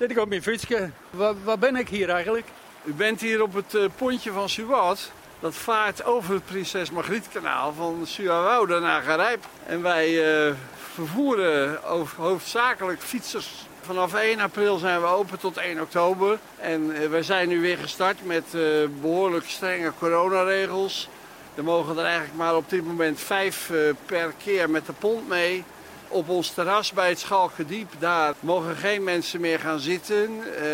Zit ik op mijn fietsje. Waar ben ik hier eigenlijk? U bent hier op het pontje van Suwat. Dat vaart over het Prinses Margrietkanaal van Suwoude naar Garijp. En wij vervoeren hoofdzakelijk fietsers. Vanaf 1 april zijn we open tot 1 oktober. En we zijn nu weer gestart met behoorlijk strenge coronaregels. Er mogen er eigenlijk maar op dit moment 5 per keer met de pont mee. Op ons terras bij het Schalkendiep, daar mogen geen mensen meer gaan zitten.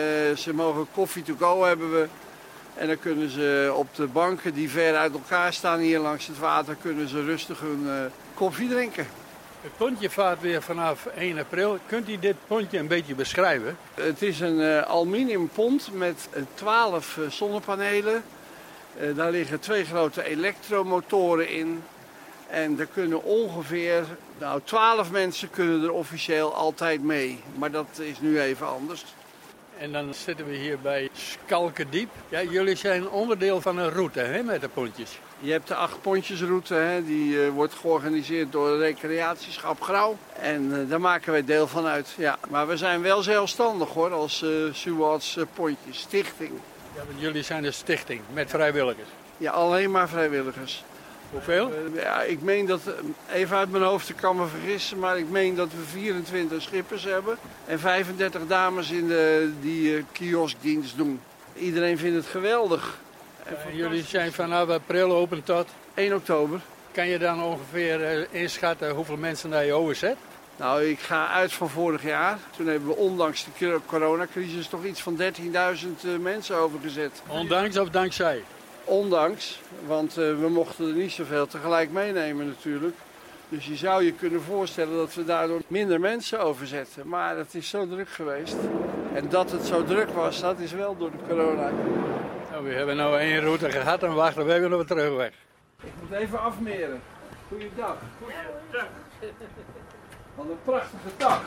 Ze mogen koffie to go hebben we. En dan kunnen ze op de banken die ver uit elkaar staan hier langs het water, kunnen ze rustig hun koffie drinken. Het pontje vaart weer vanaf 1 april. Kunt u dit pontje een beetje beschrijven? Het is een aluminium pont met 12 zonnepanelen. Daar liggen 2 grote elektromotoren in. En er kunnen ongeveer 12 mensen kunnen er officieel altijd mee. Maar dat is nu even anders. En dan zitten we hier bij Schalkendiep. Ja, jullie zijn onderdeel van een route hè, met de pontjes. Je hebt de 8 pontjesroute, hè, die wordt georganiseerd door Recreatieschap Grauw. En daar maken wij deel van uit. Ja. Maar we zijn wel zelfstandig hoor, als Suwats Pontjes Stichting. Ja, want jullie zijn een stichting met vrijwilligers. Ja, alleen maar vrijwilligers. Hoeveel? Ja, ik meen dat, even uit mijn hoofd, ik kan me vergissen, maar ik meen dat we 24 schippers hebben. En 35 dames die kioskdienst doen. Iedereen vindt het geweldig. En jullie zijn vanaf april open tot 1 oktober. Kan je dan ongeveer inschatten hoeveel mensen naar je overzet? Nou, ik ga uit van vorig jaar. Toen hebben we ondanks de coronacrisis toch iets van 13.000 mensen overgezet. Ondanks of dankzij? Ondanks, want we mochten er niet zoveel tegelijk meenemen natuurlijk. Dus je zou je kunnen voorstellen dat we daardoor minder mensen overzetten. Maar het is zo druk geweest. En dat het zo druk was, dat is wel door de corona. Nou, we hebben nu 1 route gehad en wachten we even op de terugweg. Ik moet even afmeren. Goeiedag. Goeiedag. Wat een prachtige dag.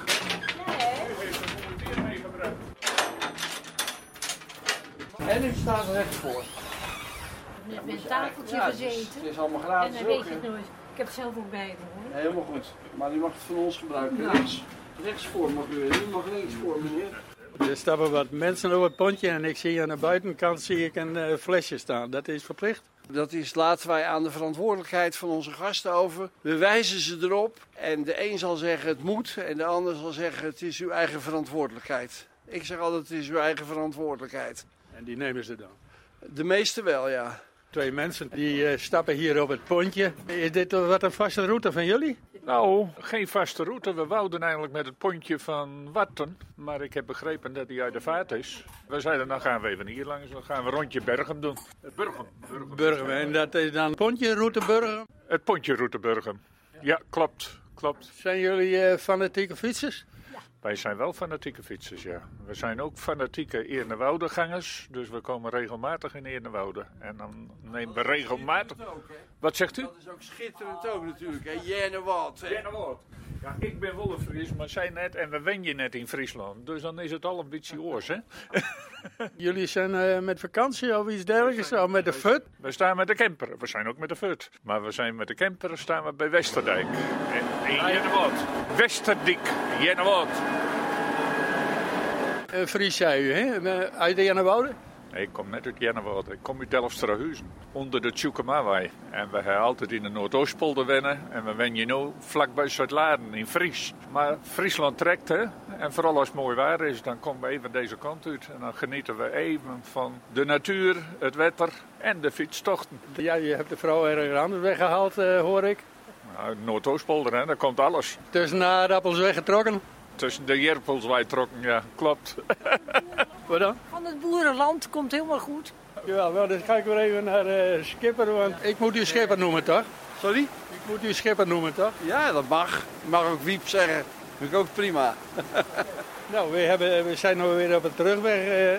En u staat er recht voor. Ik heb met een tafeltje gezeten. Het is allemaal gratis. En dan weet je het nooit. Ik heb het zelf ook bij me hoor. Helemaal goed. Maar u mag het van ons gebruiken. Ja. Rechts voor mag u. U mag links voor, meneer. Er stappen wat mensen over het pontje en ik zie aan de buitenkant een flesje staan. Dat is verplicht? Dat laten wij aan de verantwoordelijkheid van onze gasten over. We wijzen ze erop en de een zal zeggen het moet en de ander zal zeggen het is uw eigen verantwoordelijkheid. Ik zeg altijd het is uw eigen verantwoordelijkheid. En die nemen ze dan? De meeste wel, ja. 2 mensen die stappen hier op het pontje. Is dit wat een vaste route van jullie? Nou, geen vaste route. We wouden eigenlijk met het pontje van Watten. Maar ik heb begrepen dat hij uit de vaart is. We zeiden, dan gaan we even hier langs. Dan gaan we een rondje Bergen doen. Burgum. En dat is dan pontje route Burgum? Het pontje route Burgum. Ja, klopt. Zijn jullie fanatieke fietsers? Wij zijn wel fanatieke fietsers, ja. We zijn ook fanatieke Eernewoude-gangers. Dus we komen regelmatig in Eernewoude. En dan nemen we regelmatig... Wat zegt u? Dat is ook schitterend ook natuurlijk, hè. Jennewoud. Ja, ik ben wel een Fries, maar zij net en we wen je net in Friesland. Dus dan is het al een beetje oors, hè? Jullie zijn met vakantie of iets dergelijks, of met de fut? We staan met de camper. We zijn ook met de fut. Maar we zijn met de camper staan we bij Westerdijk. In Jennewoud. Westerdijk, Jennewoud. Fries zei u, hè? Uit de Jennewoude? Nee, ik kom net uit Jennewoud. Ik kom uit Delfsterhuizen, onder de Tjoekemawai. En we gaan altijd in de Noordoostpolder wennen. En we wennen nu vlakbij Zuid-Laren in Fries. Maar Friesland trekt, hè. En vooral als het mooi weer is, dan komen we even deze kant uit. En dan genieten we even van de natuur, het wetter en de fietstochten. Ja, je hebt de vrouw ergens anders weggehaald, hoor ik. Nou, Noordoostpolder, hè, daar komt alles. Tussen de aardappels weggetrokken? Tussen de jerpels wij trokken, ja, klopt. Wat dan? Van het boerenland komt helemaal goed. Ja, wel, dan ga ik weer even naar Schipper, want ik moet u Schipper noemen, toch? Sorry? Ik moet u Schipper noemen, toch? Ja, dat mag. Je mag ook Wiep zeggen. Vind ik ook prima. Nou, we zijn nu weer op de terugweg.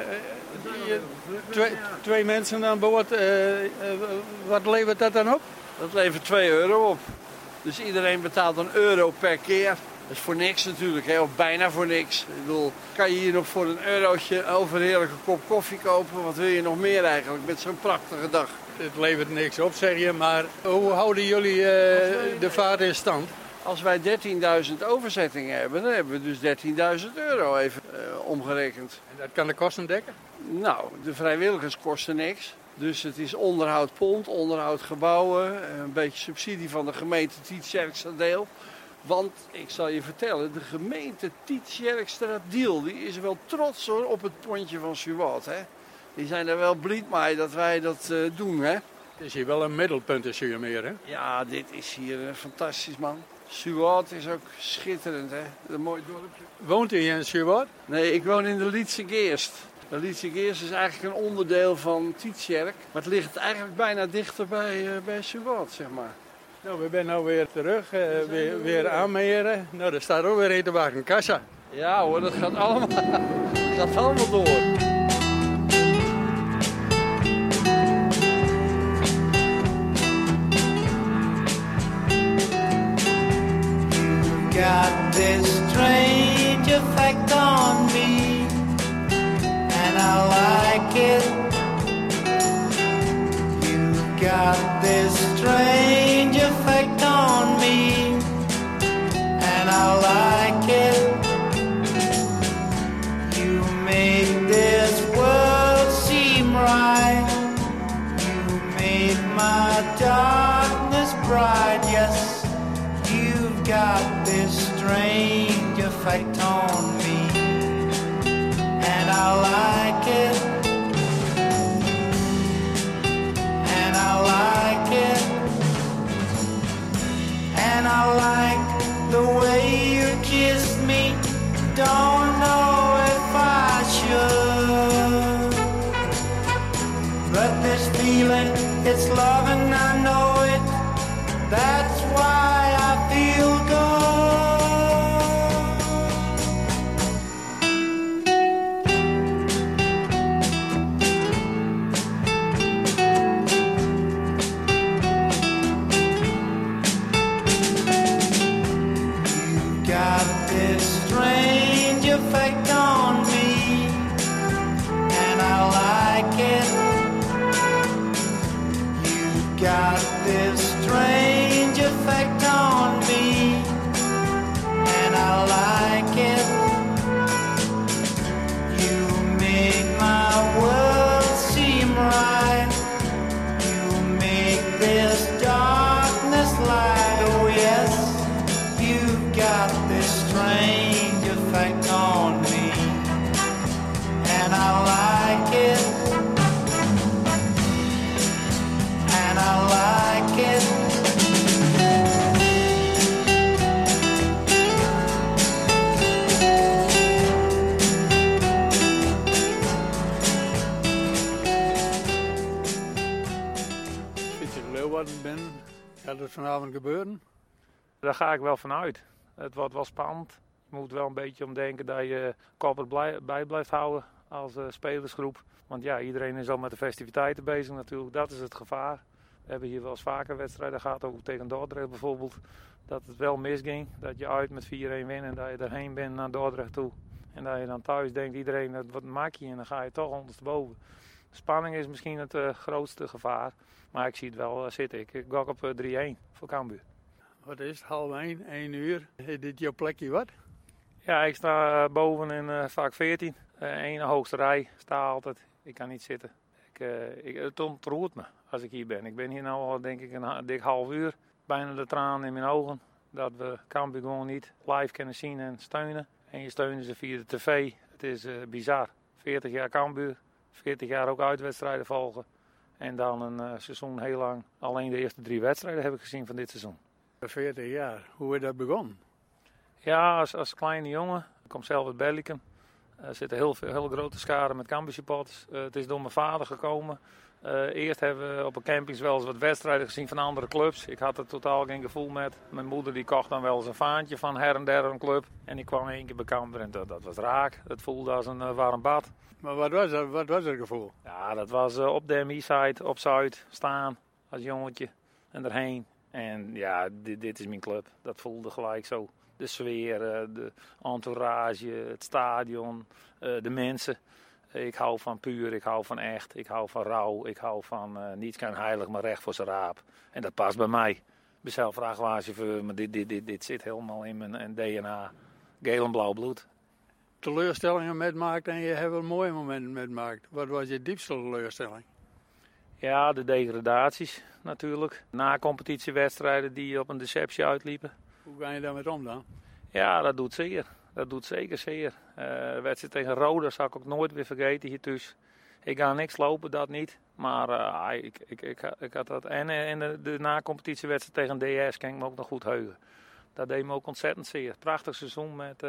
Twee mensen aan boord. Wat levert dat dan op? Dat levert €2 op. Dus iedereen betaalt €1 per keer. Dat is voor niks natuurlijk, hè? Of bijna voor niks. Ik bedoel, kan je hier nog voor €1 een overheerlijke kop koffie kopen? Wat wil je nog meer eigenlijk met zo'n prachtige dag? Het levert niks op, zeg je, maar hoe houden jullie de vaart in stand? Als wij 13.000 overzettingen hebben, dan hebben we dus €13.000 even omgerekend. En dat kan de kosten dekken? Nou, de vrijwilligers kosten niks. Dus het is onderhoud pond, onderhoud gebouwen, een beetje subsidie van de gemeente Tietjerkstra deel. Want ik zal je vertellen, de gemeente Tietjerkstra Diel, die is wel trots hoor op het pontje van Suwat. Die zijn er wel blij mee dat wij dat doen. Hè? Het is hier wel een middelpunt in Zuurmeer, hè? Ja, dit is hier fantastisch man. Suwat is ook schitterend, hè? Een mooi dorpje. Woont u in Suwat? Nee, ik woon in de Lietse Geest. De Lietse Geest is eigenlijk een onderdeel van Tietjerk. Maar het ligt eigenlijk bijna dichter bij Suwat, zeg maar. Nou, we zijn nou weer terug, weer aanmeren. Nou, er staat ook weer een te wachten, kassa. Ja hoor, dat gaat allemaal door. Got this strange effect on me, and I like it. You've got this strange effect on me, and I like it. You make this world seem right. You make my darkness bright, yes. You've got this strange effect on me, and I like it, and I like it, and I like the way you kiss me. Don't know if I should, but this feeling, it's love and I know it. That's why I feel good. You got this strange effect on me, and I like it. You got this strange effect on me, and I like it. You make my world seem right. You make this darkness light. Oh yes, you got this strange effect on me, and I like it. And I like it. Sinds je in Leeuwarden bent, gaat het vanavond gebeuren? Daar ga ik wel vanuit. Het wordt wel spannend. Je moet wel een beetje omdenken dat je kop bij blijft houden als spelersgroep. Want ja, iedereen is al met de festiviteiten bezig natuurlijk. Dat is het gevaar. We hebben hier wel eens vaker wedstrijden gehad, ook tegen Dordrecht bijvoorbeeld. Dat het wel misging. Dat je uit met 4-1 wint en dat je erheen bent naar Dordrecht toe. En dat je dan thuis denkt, iedereen, wat maak je? En dan ga je toch ondersteboven. Spanning is misschien het grootste gevaar. Maar ik zie het wel zitten. Ik gok op 3-1 voor Cambuur. Wat is het? 12:30, 1 uur. Is dit jouw plekje wat? Ja, ik sta boven in vak 14. Ene hoogste rij. Sta altijd. Ik kan niet zitten. Het ontroert me als ik hier ben. Ik ben hier nu al denk ik een dik half uur. Bijna de tranen in mijn ogen. Dat we Cambuur gewoon niet live kunnen zien en steunen. En je steunen ze via de tv. Het is bizar. 40 jaar Cambuur. 40 jaar ook uitwedstrijden volgen. En dan een seizoen heel lang. Alleen de eerste 3 wedstrijden heb ik gezien van dit seizoen. 40 jaar. Hoe is dat begonnen? Ja, als kleine jongen. Ik kom zelf uit Bellicum. Er zitten heel grote scharen met Cambuur supporters. Het is door mijn vader gekomen. Eerst hebben we op een camping wel eens wat wedstrijden gezien van andere clubs. Ik had er totaal geen gevoel met. Mijn moeder die kocht dan wel eens een vaantje van her en der een club. En ik kwam 1 keer bij Cambuur en dat was raak. Het voelde als een warm bad. Maar wat was het gevoel? Ja, dat was op de MI-site, op Zuid, staan als jongetje en erheen. En ja, dit is mijn club. Dat voelde gelijk zo. De sfeer, de entourage, het stadion, de mensen. Ik hou van puur, ik hou van echt, ik hou van rauw, ik hou van niets kan heilig maar recht voor zijn raap. En dat past bij mij. ben zelf vrachtwagenchauffeur, maar dit zit helemaal in mijn DNA. Geel en blauw bloed. Teleurstellingen metmaakt en je hebt wel mooie momenten metmaakt. Wat was je diepste teleurstelling? Ja, de degradaties natuurlijk. Na competitiewedstrijden die op een deceptie uitliepen. Hoe ga je daarmee om dan? Ja, dat doet zeer. Dat doet zeker zeer. De wedstrijd tegen Roda zal ik ook nooit weer vergeten hier thuis. Ik ga niks lopen, dat niet. Maar ik had dat. En de na-competitiewedstrijd tegen DS kan ik me ook nog goed heugen. Dat deed me ook ontzettend zeer. Prachtig seizoen met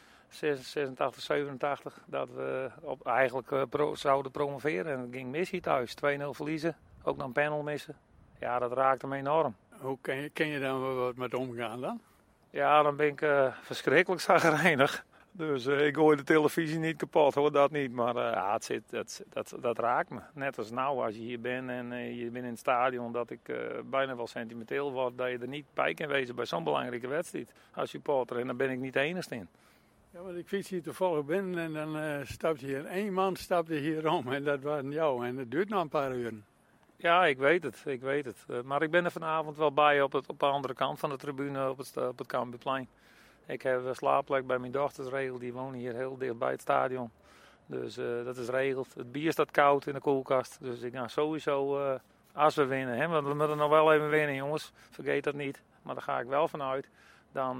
86, 87. Dat we eigenlijk zouden promoveren. En het ging mis hier thuis. 2-0 verliezen. Ook nog een panel missen. Ja, dat raakte me enorm. Hoe ken je dan wat met omgaan dan? Ja, dan ben ik verschrikkelijk zagrijnig. Dus ik gooi de televisie niet kapot, hoor, dat niet. Maar dat raakt me. Net als nou, als je hier bent en je bent in het stadion, dat ik bijna wel sentimenteel word. Dat je er niet bij kan wezen bij zo'n belangrijke wedstrijd als supporter. En daar ben ik niet de enige in. Ja, want ik fiets hier toevallig binnen en dan stapt hier één man hier om. En dat was jou. En dat duurt nog een paar uur. Ja, ik weet het. Maar ik ben er vanavond wel bij op de andere kant van de tribune op het Cambuurplein. Ik heb een slaapplek bij mijn dochters regeld. Die wonen hier heel dicht bij het stadion. Dus dat is regeld. Het bier staat koud in de koelkast. Dus ik ga sowieso, als we winnen, hè, want we moeten nog wel even winnen, jongens. Vergeet dat niet. Maar daar ga ik wel vanuit. Dan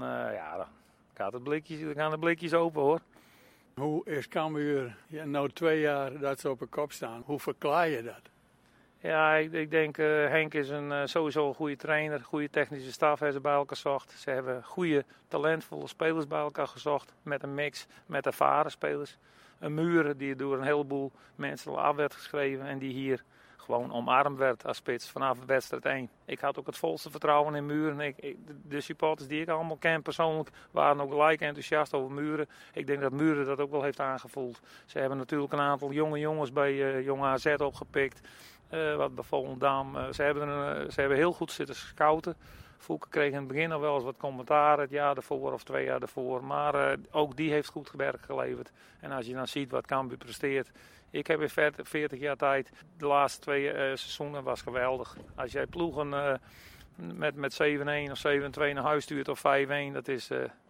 gaan de blikjes open, hoor. Hoe is Cambuur, nou 2 jaar dat ze op een kop staan, hoe verklaar je dat? Ja, ik denk Henk is sowieso een goede trainer, goede technische staf hebben ze bij elkaar gezocht. Ze hebben goede, talentvolle spelers bij elkaar gezocht, met een mix, met ervaren spelers. Een Muren die door een heleboel mensen al af werd geschreven en die hier gewoon omarmd werd als spits vanaf wedstrijd 1. Ik had ook het volste vertrouwen in Muren. De supporters die ik allemaal ken persoonlijk waren ook gelijk enthousiast over Muren. Ik denk dat Muren dat ook wel heeft aangevoeld. Ze hebben natuurlijk een aantal jonge jongens bij Jong AZ opgepikt. Wat bij Volendam. Ze hebben heel goed zitten scouten. Fouke kreeg in het begin al wel eens wat commentaar het jaar ervoor of 2 jaar ervoor. Maar ook die heeft goed werk geleverd. En als je dan ziet wat Cambuur presteert. Ik heb in 40 jaar tijd, de laatste 2 seizoenen was geweldig. Als jij ploegen met 7-1 of 7-2 naar huis stuurt of 5-1, dat is,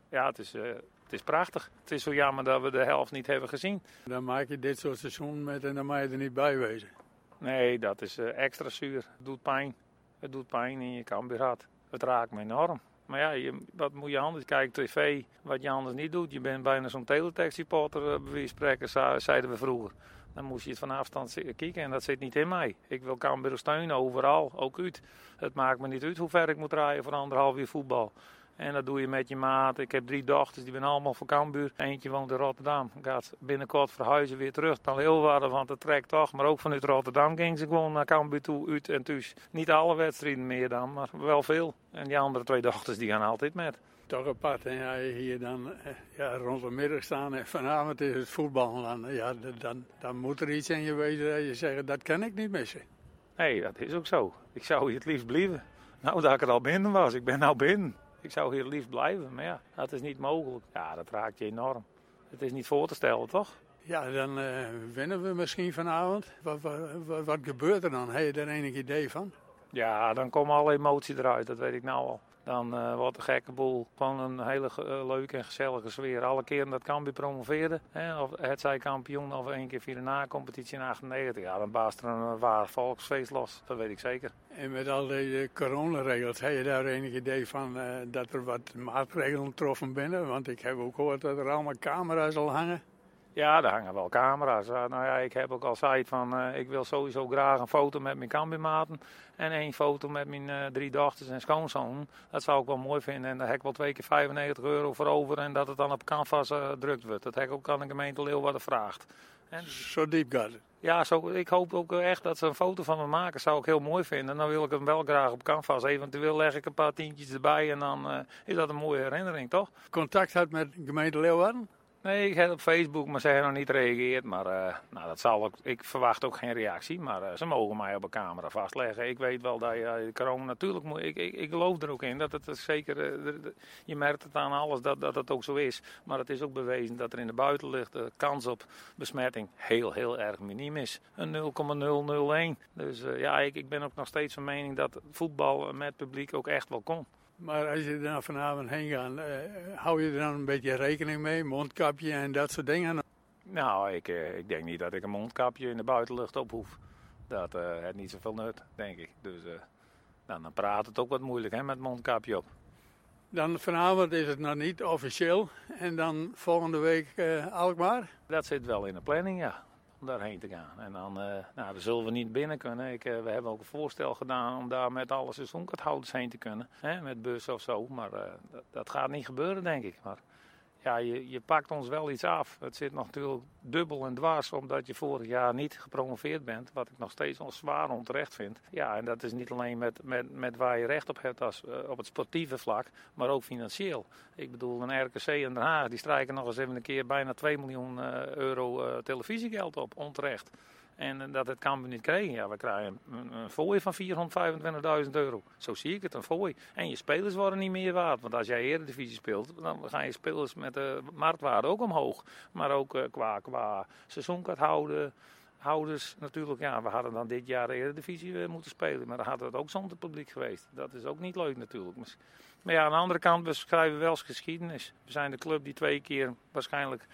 het is prachtig. Het is zo jammer dat we de helft niet hebben gezien. Dan maak je dit soort seizoen met en dan mag je er niet bij wezen. Nee, dat is extra zuur. Het doet pijn. Het doet pijn in je Cambuurhart. Het raakt me enorm. Maar ja, wat moet je anders kijken? TV, wat je anders niet doet. Je bent bijna zo'n teletext-supporter, bij wijze van spreken, zeiden we vroeger. Dan moest je het van afstand kijken en dat zit niet in mij. Ik wil Cambuur steunen, overal, ook uit. Het maakt me niet uit hoe ver ik moet rijden voor 1,5 uur voetbal. En dat doe je met je maat. Ik heb 3 dochters, die zijn allemaal van Cambuur. Eentje woont in Rotterdam. Gaat binnenkort verhuizen weer terug naar Leeuwarden, want het trekt toch. Maar ook vanuit Rotterdam ging ze gewoon naar Cambuur toe, uit en thuis. Niet alle wedstrijden meer dan, maar wel veel. En die andere 2 dochters, die gaan altijd met. Toch apart, en ja, hier dan rond de middag staan en vanavond is het voetbal. Dan moet er iets in je wezen dat je zegt, dat kan ik niet missen. Nee, dat is ook zo. Ik zou hier het liefst blijven. Nou, dat ik er al binnen was. Ik ben nou binnen. Ik zou hier liefst blijven, maar ja, dat is niet mogelijk. Ja, dat raakt je enorm. Het is niet voor te stellen, toch? Ja, dan winnen we misschien vanavond. Wat gebeurt er dan? Heb je er enig idee van? Ja, dan komen alle emoties eruit, dat weet ik nou al. Dan wordt de gekke boel gewoon een hele leuke en gezellige sfeer. Alle keren dat Cambuur promoveerde, of het zij kampioen of 1 keer via de na-competitie in 98, ja, dan baast er een waar volksfeest los. Dat weet ik zeker. En met al die coronaregels, heb je daar enig idee van dat er wat maatregelen getroffen binnen? Want ik heb ook gehoord dat er allemaal camera's al hangen. Ja, daar hangen wel camera's. Nou ja, ik heb ook al gezegd van ik wil sowieso graag een foto met mijn Cambuurmaten en 1 foto met mijn 3 dochters en schoonzoon. Dat zou ik wel mooi vinden en daar heb ik wel 2 keer €95 voor over en dat het dan op canvas gedrukt wordt. Dat heb ik ook aan de gemeente Leeuwarden vraagt. En zo diep gaat het? Ja, ik hoop ook echt dat ze een foto van me maken. Zou ik heel mooi vinden. Dan wil ik hem wel graag op canvas. Eventueel leg ik een paar tientjes erbij en dan is dat een mooie herinnering, toch? Contact had met de gemeente Leeuwarden? Nee, ik heb op Facebook, maar ze hebben nog niet gereageerd. Maar dat zal ook, ik verwacht ook geen reactie. Maar ze mogen mij op een camera vastleggen. Ik weet wel dat je corona natuurlijk moet. Ik geloof er ook in dat het zeker. Je merkt het aan alles dat het ook zo is. Maar het is ook bewezen dat er in de buitenlucht de kans op besmetting heel erg miniem is. Een 0,001. Dus ik ben ook nog steeds van mening dat voetbal met publiek ook echt wel kon. Maar als je daar vanavond heen gaat, hou je er dan een beetje rekening mee? Mondkapje en dat soort dingen? Nou, ik denk niet dat ik een mondkapje in de buitenlucht op hoef. Dat heeft niet zoveel nut, denk ik. Dus dan praat het ook wat moeilijk hè, met mondkapje op. Dan vanavond is het nog niet officieel. En dan volgende week Alkmaar? Dat zit wel in de planning, ja. Om daarheen te gaan. En dan zullen we niet binnen kunnen. We hebben ook een voorstel gedaan om daar met alle seizoenkaarthouders heen te kunnen. Hè, met bus of zo. Maar dat gaat niet gebeuren, denk ik. Maar ja, je pakt ons wel iets af. Het zit natuurlijk dubbel en dwars omdat je vorig jaar niet gepromoveerd bent. Wat ik nog steeds wel zwaar onterecht vind. Ja, en dat is niet alleen met waar je recht op hebt als, op het sportieve vlak, maar ook financieel. Ik bedoel, een RKC en Den Haag die strijken nog eens even een keer bijna 2 miljoen euro televisiegeld op, onterecht. En dat het Cambuur niet kreeg. Ja, we krijgen een fooi van 425.000 euro. Zo zie ik het, een fooi. En je spelers worden niet meer waard. Want als jij Eredivisie speelt, dan gaan je spelers met de marktwaarde ook omhoog. Maar ook qua seizoenkaarthouders natuurlijk. Ja, we hadden dan dit jaar de Eredivisie moeten spelen. Maar dan had het ook zonder publiek geweest. Dat is ook niet leuk natuurlijk. Maar ja, aan de andere kant, we schrijven wel eens geschiedenis. We zijn de club die 2 keer waarschijnlijk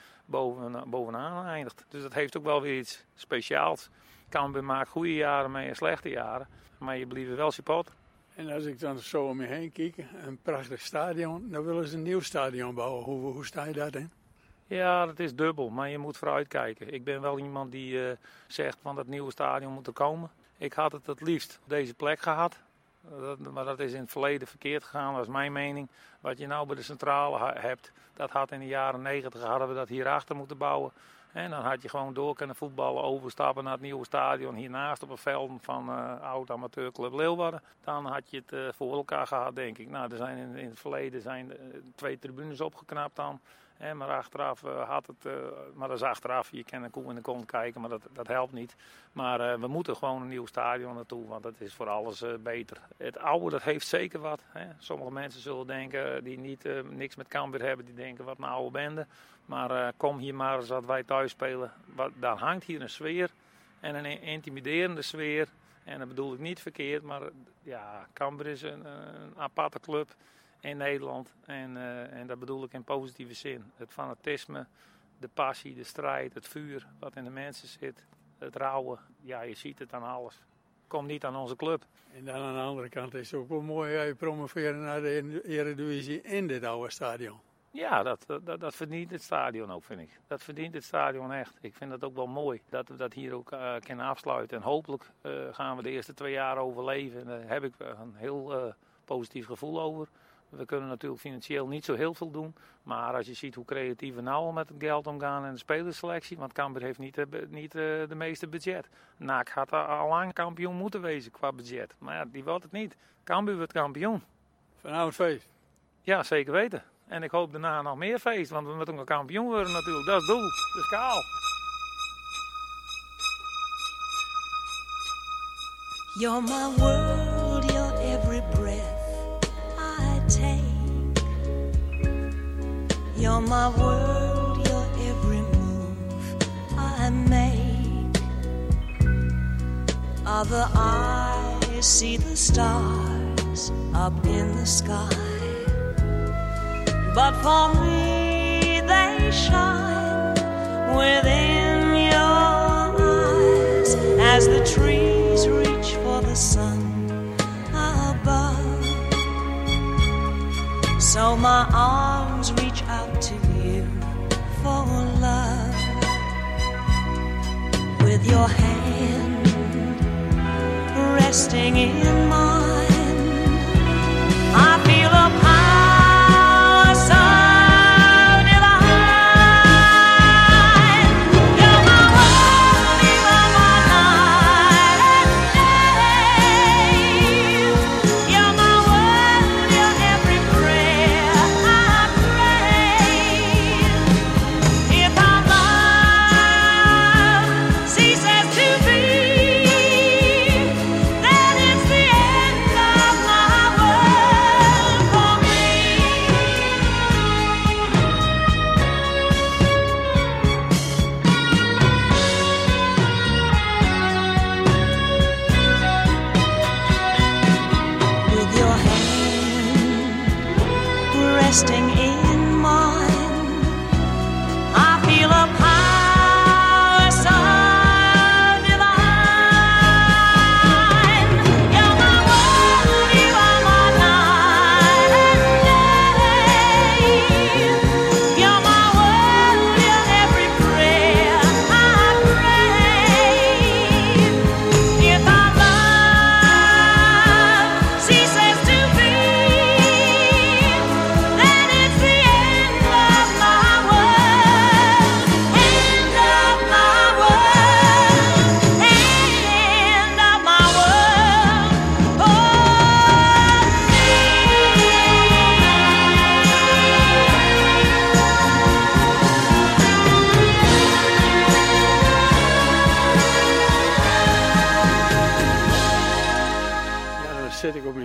bovenaan eindigt. Dus dat heeft ook wel weer iets speciaals. Cambuur maakt goede jaren mee en slechte jaren. Maar je blijft wel supporter. En als ik dan zo om je heen kijk, een prachtig stadion. Dan willen ze een nieuw stadion bouwen. Hoe sta je daarin? Ja, dat is dubbel, maar je moet vooruitkijken. Ik ben wel iemand die zegt van dat nieuwe stadion moet er komen. Ik had het liefst op deze plek gehad. Maar dat is in het verleden verkeerd gegaan, dat is mijn mening. Wat je nou bij de centrale hebt, dat had in de jaren 90 hadden we dat hierachter moeten bouwen. En dan had je gewoon door kunnen voetballen, overstappen naar het nieuwe stadion hiernaast op een veld van oud amateurclub Leeuwarden. Dan had je het voor elkaar gehad, denk ik. Nou, er zijn in het verleden 2 tribunes opgeknapt dan. Maar achteraf had het, maar dat is achteraf, je kan een koe in de kont kijken, maar dat helpt niet. Maar we moeten gewoon een nieuw stadion naartoe, want dat is voor alles beter. Het oude, dat heeft zeker wat. Hè. Sommige mensen zullen denken, die niks met Cambuur hebben, die denken wat een oude bende. Maar kom hier maar eens dat wij thuis spelen. Daar hangt hier een sfeer en een intimiderende sfeer. En dat bedoel ik niet verkeerd, maar ja, Cambuur is een aparte club in Nederland. En dat bedoel ik in positieve zin. Het fanatisme, de passie, de strijd, het vuur wat in de mensen zit. Het rouwen, ja, je ziet het aan alles. Komt niet aan onze club. En dan aan de andere kant is het ook wel mooi dat je promoveren naar de Eredivisie in dit oude stadion. Ja, dat verdient het stadion ook, vind ik. Dat verdient het stadion echt. Ik vind het ook wel mooi dat we dat hier ook kunnen afsluiten. En hopelijk gaan we de eerste 2 jaar overleven. En daar heb ik een heel positief gevoel over. We kunnen natuurlijk financieel niet zo heel veel doen. Maar als je ziet hoe creatief we nou al met het geld omgaan en de spelerselectie. Want Cambuur heeft niet de meeste budget. NAC had al lang kampioen moeten wezen qua budget. Maar ja, die wordt het niet. Cambuur wordt kampioen. Vanavond feest? Ja, zeker weten. En ik hoop daarna nog meer feest. Want we moeten ook kampioen worden natuurlijk. Dat is het doel. Dus kaal. You're my world, you're every breath I take. You're my world, you're every move I make. Other eyes see the stars up in the sky, but for me they shine within your eyes as the trees reach for the sun above. So my arms reach out to you for love. With your hand resting in mine, I feel a power so divine. You're my world, you're my night and day. You're my world, you're every prayer I pray.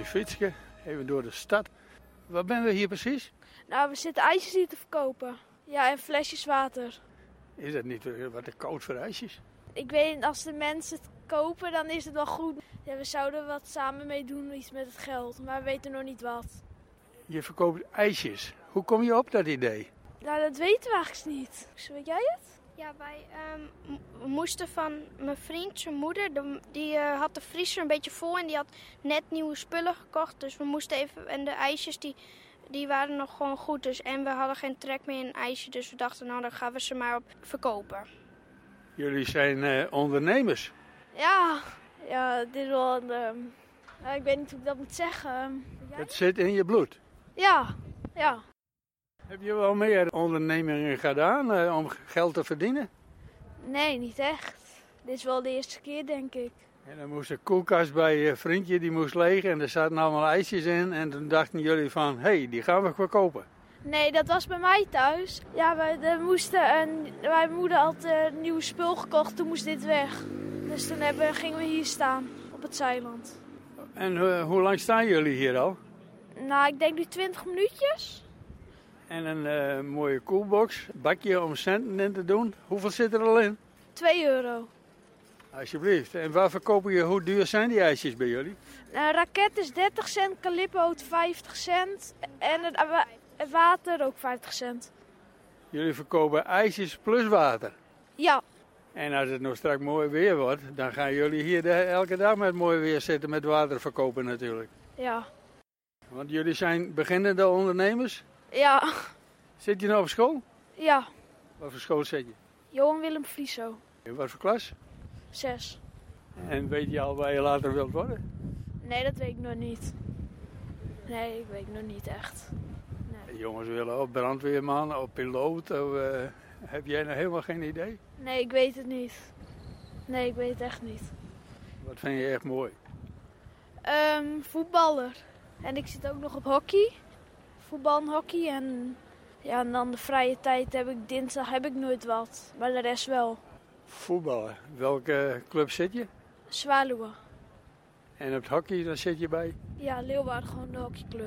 mooi fietsje, even door de stad. Waar ben we hier precies? Nou, we zitten ijsjes hier te verkopen. Ja, en flesjes water. Is dat niet wat te koud voor ijsjes? Ik weet, als de mensen het kopen, dan is het wel goed. Ja, we zouden wat samen mee doen, iets met het geld, maar we weten nog niet wat. Je verkoopt ijsjes. Hoe kom je op dat idee? Nou, dat weten we eigenlijk niet. Weet jij het? Ja, wij moesten van mijn vriend, zijn moeder, die had de vriezer een beetje vol en die had net nieuwe spullen gekocht. Dus we moesten even, en de ijsjes die waren nog gewoon goed. Dus, en we hadden geen trek meer in een ijsje, dus we dachten nou dan gaan we ze maar op verkopen. Jullie zijn ondernemers. Ja, dit is wel een, ik weet niet hoe ik dat moet zeggen. Het zit in je bloed. Ja. Heb je wel meer ondernemingen gedaan om geld te verdienen? Nee, niet echt. Dit is wel de eerste keer, denk ik. En dan moest de koelkast bij je vriendje, die moest leeg en er zaten allemaal ijsjes in. En toen dachten jullie van, hé, die gaan we verkopen. Nee, dat was bij mij thuis. Ja, mijn moeder had een nieuw spul gekocht, toen moest dit weg. Dus toen gingen we hier staan, op het Zeiland. En hoe lang staan jullie hier al? Nou, ik denk nu 20 minuutjes. En een mooie koelbox, bakje om centen in te doen. Hoeveel zit er al in? €2. Alsjeblieft. En waar verkopen je, hoe duur zijn die ijsjes bij jullie? Een raket is 30 cent, Calippo 50 cent en het water ook 50 cent. Jullie verkopen ijsjes plus water. Ja. En als het nog straks mooi weer wordt, dan gaan jullie hier elke dag met mooi weer zitten met water verkopen natuurlijk. Ja. Want jullie zijn beginnende ondernemers. Ja. Zit je nou op school? Ja. Wat voor school zit je? Johan Willem Frieso. In wat voor klas? 6. En weet je al waar je later wilt worden? Nee, dat weet ik nog niet. Nee, ik weet nog niet echt. Nee. De jongens willen of brandweerman of piloot. Of, heb jij nog helemaal geen idee? Nee, ik weet het niet. Nee, ik weet het echt niet. Wat vind je echt mooi? Voetballer. En ik zit ook nog op hockey. Voetbal en hockey. En dan de vrije tijd dinsdag heb ik nooit wat. Maar de rest wel. Voetballen. Welke club zit je? Zwaluwen. En op het hockey, dan zit je bij? Ja, Leeuwarden, gewoon de hockeyclub.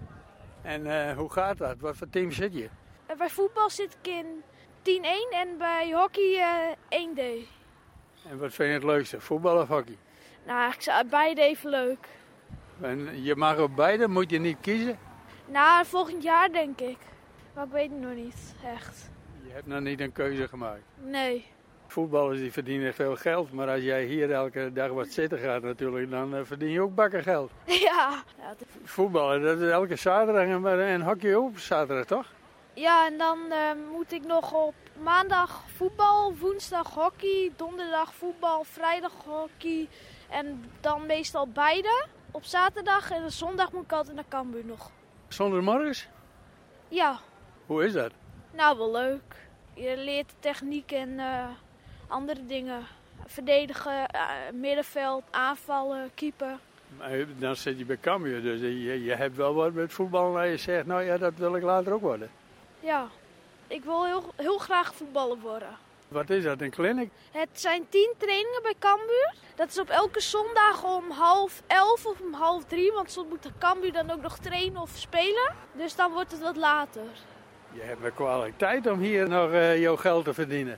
En hoe gaat dat? Wat voor team zit je? Bij voetbal zit ik in 10-1 en bij hockey 1D. En wat vind je het leukste? Voetbal of hockey? Nou, ik zou beide even leuk. En je mag op beide, moet je niet kiezen? Nou, volgend jaar denk ik. Maar ik weet het nog niet, echt. Je hebt nog niet een keuze gemaakt? Nee. Voetballers die verdienen veel geld, maar als jij hier elke dag wat zitten gaat natuurlijk, dan verdien je ook bakken geld. Ja. Voetballen, dat is elke zaterdag en hockey ook op zaterdag, toch? Ja, en dan moet ik nog op maandag voetbal, woensdag hockey, donderdag voetbal, vrijdag hockey en dan meestal beide op zaterdag en op zondag moet ik altijd naar Cambuur nog. Zondagmorgens? Ja. Hoe is dat? Nou, wel leuk. Je leert de techniek en andere dingen. Verdedigen, middenveld, aanvallen, keeper. Maar dan zit je bij Cambuur, dus je hebt wel wat met voetbal en je zegt, nou ja, dat wil ik later ook worden. Ja, ik wil heel graag voetballer worden. Wat is dat, een clinic? Het zijn 10 trainingen bij Cambuur. Dat is op elke zondag om 10:30 of om 2:30, want soms moet de Cambuur dan ook nog trainen of spelen. Dus dan wordt het wat later. Je hebt wel kwalijk tijd om hier nog jouw geld te verdienen.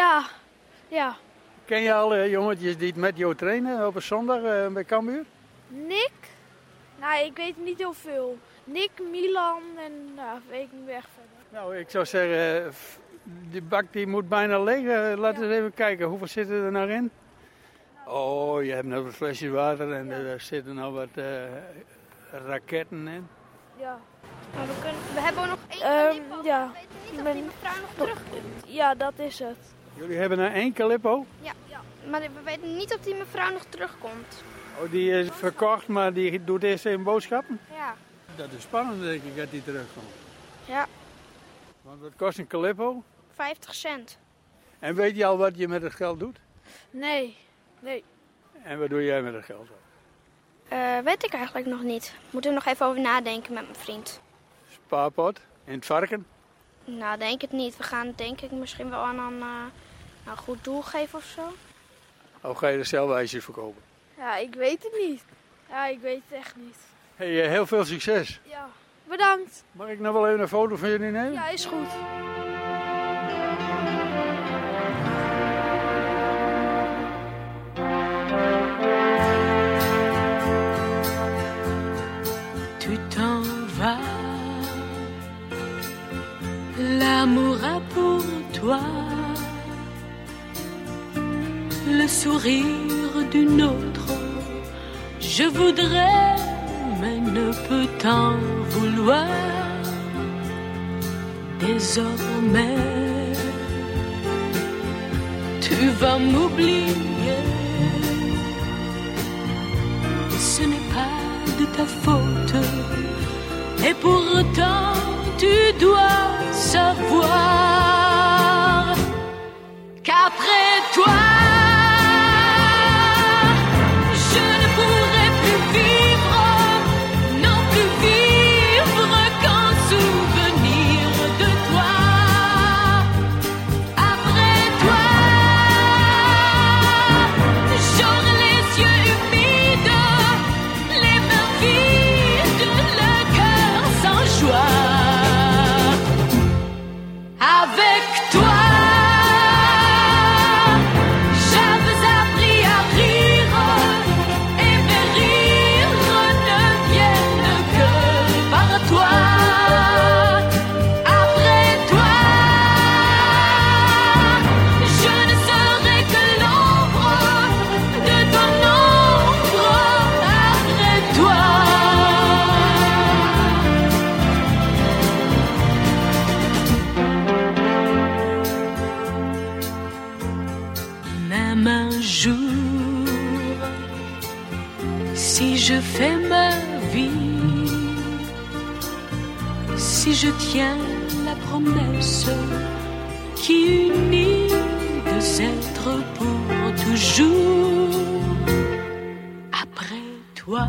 Ja. Ken je alle jongetjes die met jou trainen op een zondag bij Cambuur? Nick? Nou, ik weet niet heel veel. Nick, Milan en weet ik niet meer echt verder. Nou, ik zou zeggen, die bak die moet bijna leeg. Laten we eens even kijken, hoeveel zitten er nog in? Oh, je hebt nog een flesje water en er zitten nog wat raketten in. Ja. Maar we hebben ook nog 1 Calippo. Ja. Ik weet niet of die mevrouw nog terugkomt. Ja, dat is het. Jullie hebben er 1 Calippo? Ja, maar we weten niet of die mevrouw nog terugkomt. Oh, die is verkocht, maar die doet eerst even boodschappen? Ja. Dat is spannend, denk ik, dat die terugkomt. Ja. Want wat kost een Calippo? 50 cent. En weet je al wat je met het geld doet? Nee. En wat doe jij met het geld? Weet ik eigenlijk nog niet. Moet er nog even over nadenken met mijn vriend. Spaarpot? In het varken? Nou, denk het niet. We gaan denk ik misschien wel aan een goed doel geven of zo. Of ga je er zelf ijsjes verkopen? Ja, ik weet het niet. Ja, ik weet het echt niet. Hey, heel veel succes. Ja, bedankt. Mag ik nog wel even een foto van jullie nemen? Ja, is goed. Tu t'en vas, l'amour a pour toi le sourire d'une autre. Je voudrais, mais ne peux t'en vouloir. Désormais, tu vas m'oublier. Ce n'est pas de ta faute. Et pourtant, tu dois savoir qu'après toi, je ne pourrai plus vivre, non plus vivre qu'en souvenir de toi. Après toi, j'aurai les yeux humides, les mains vides, le cœur sans joie. Avec toi, j'avais appris à rire, et mes rires ne viennent que par toi. Après toi, je ne serai que l'ombre de ton ombre. Après toi. Même un jour, si je fais ma vie, si je tiens la promesse qui unit deux êtres pour toujours, après toi,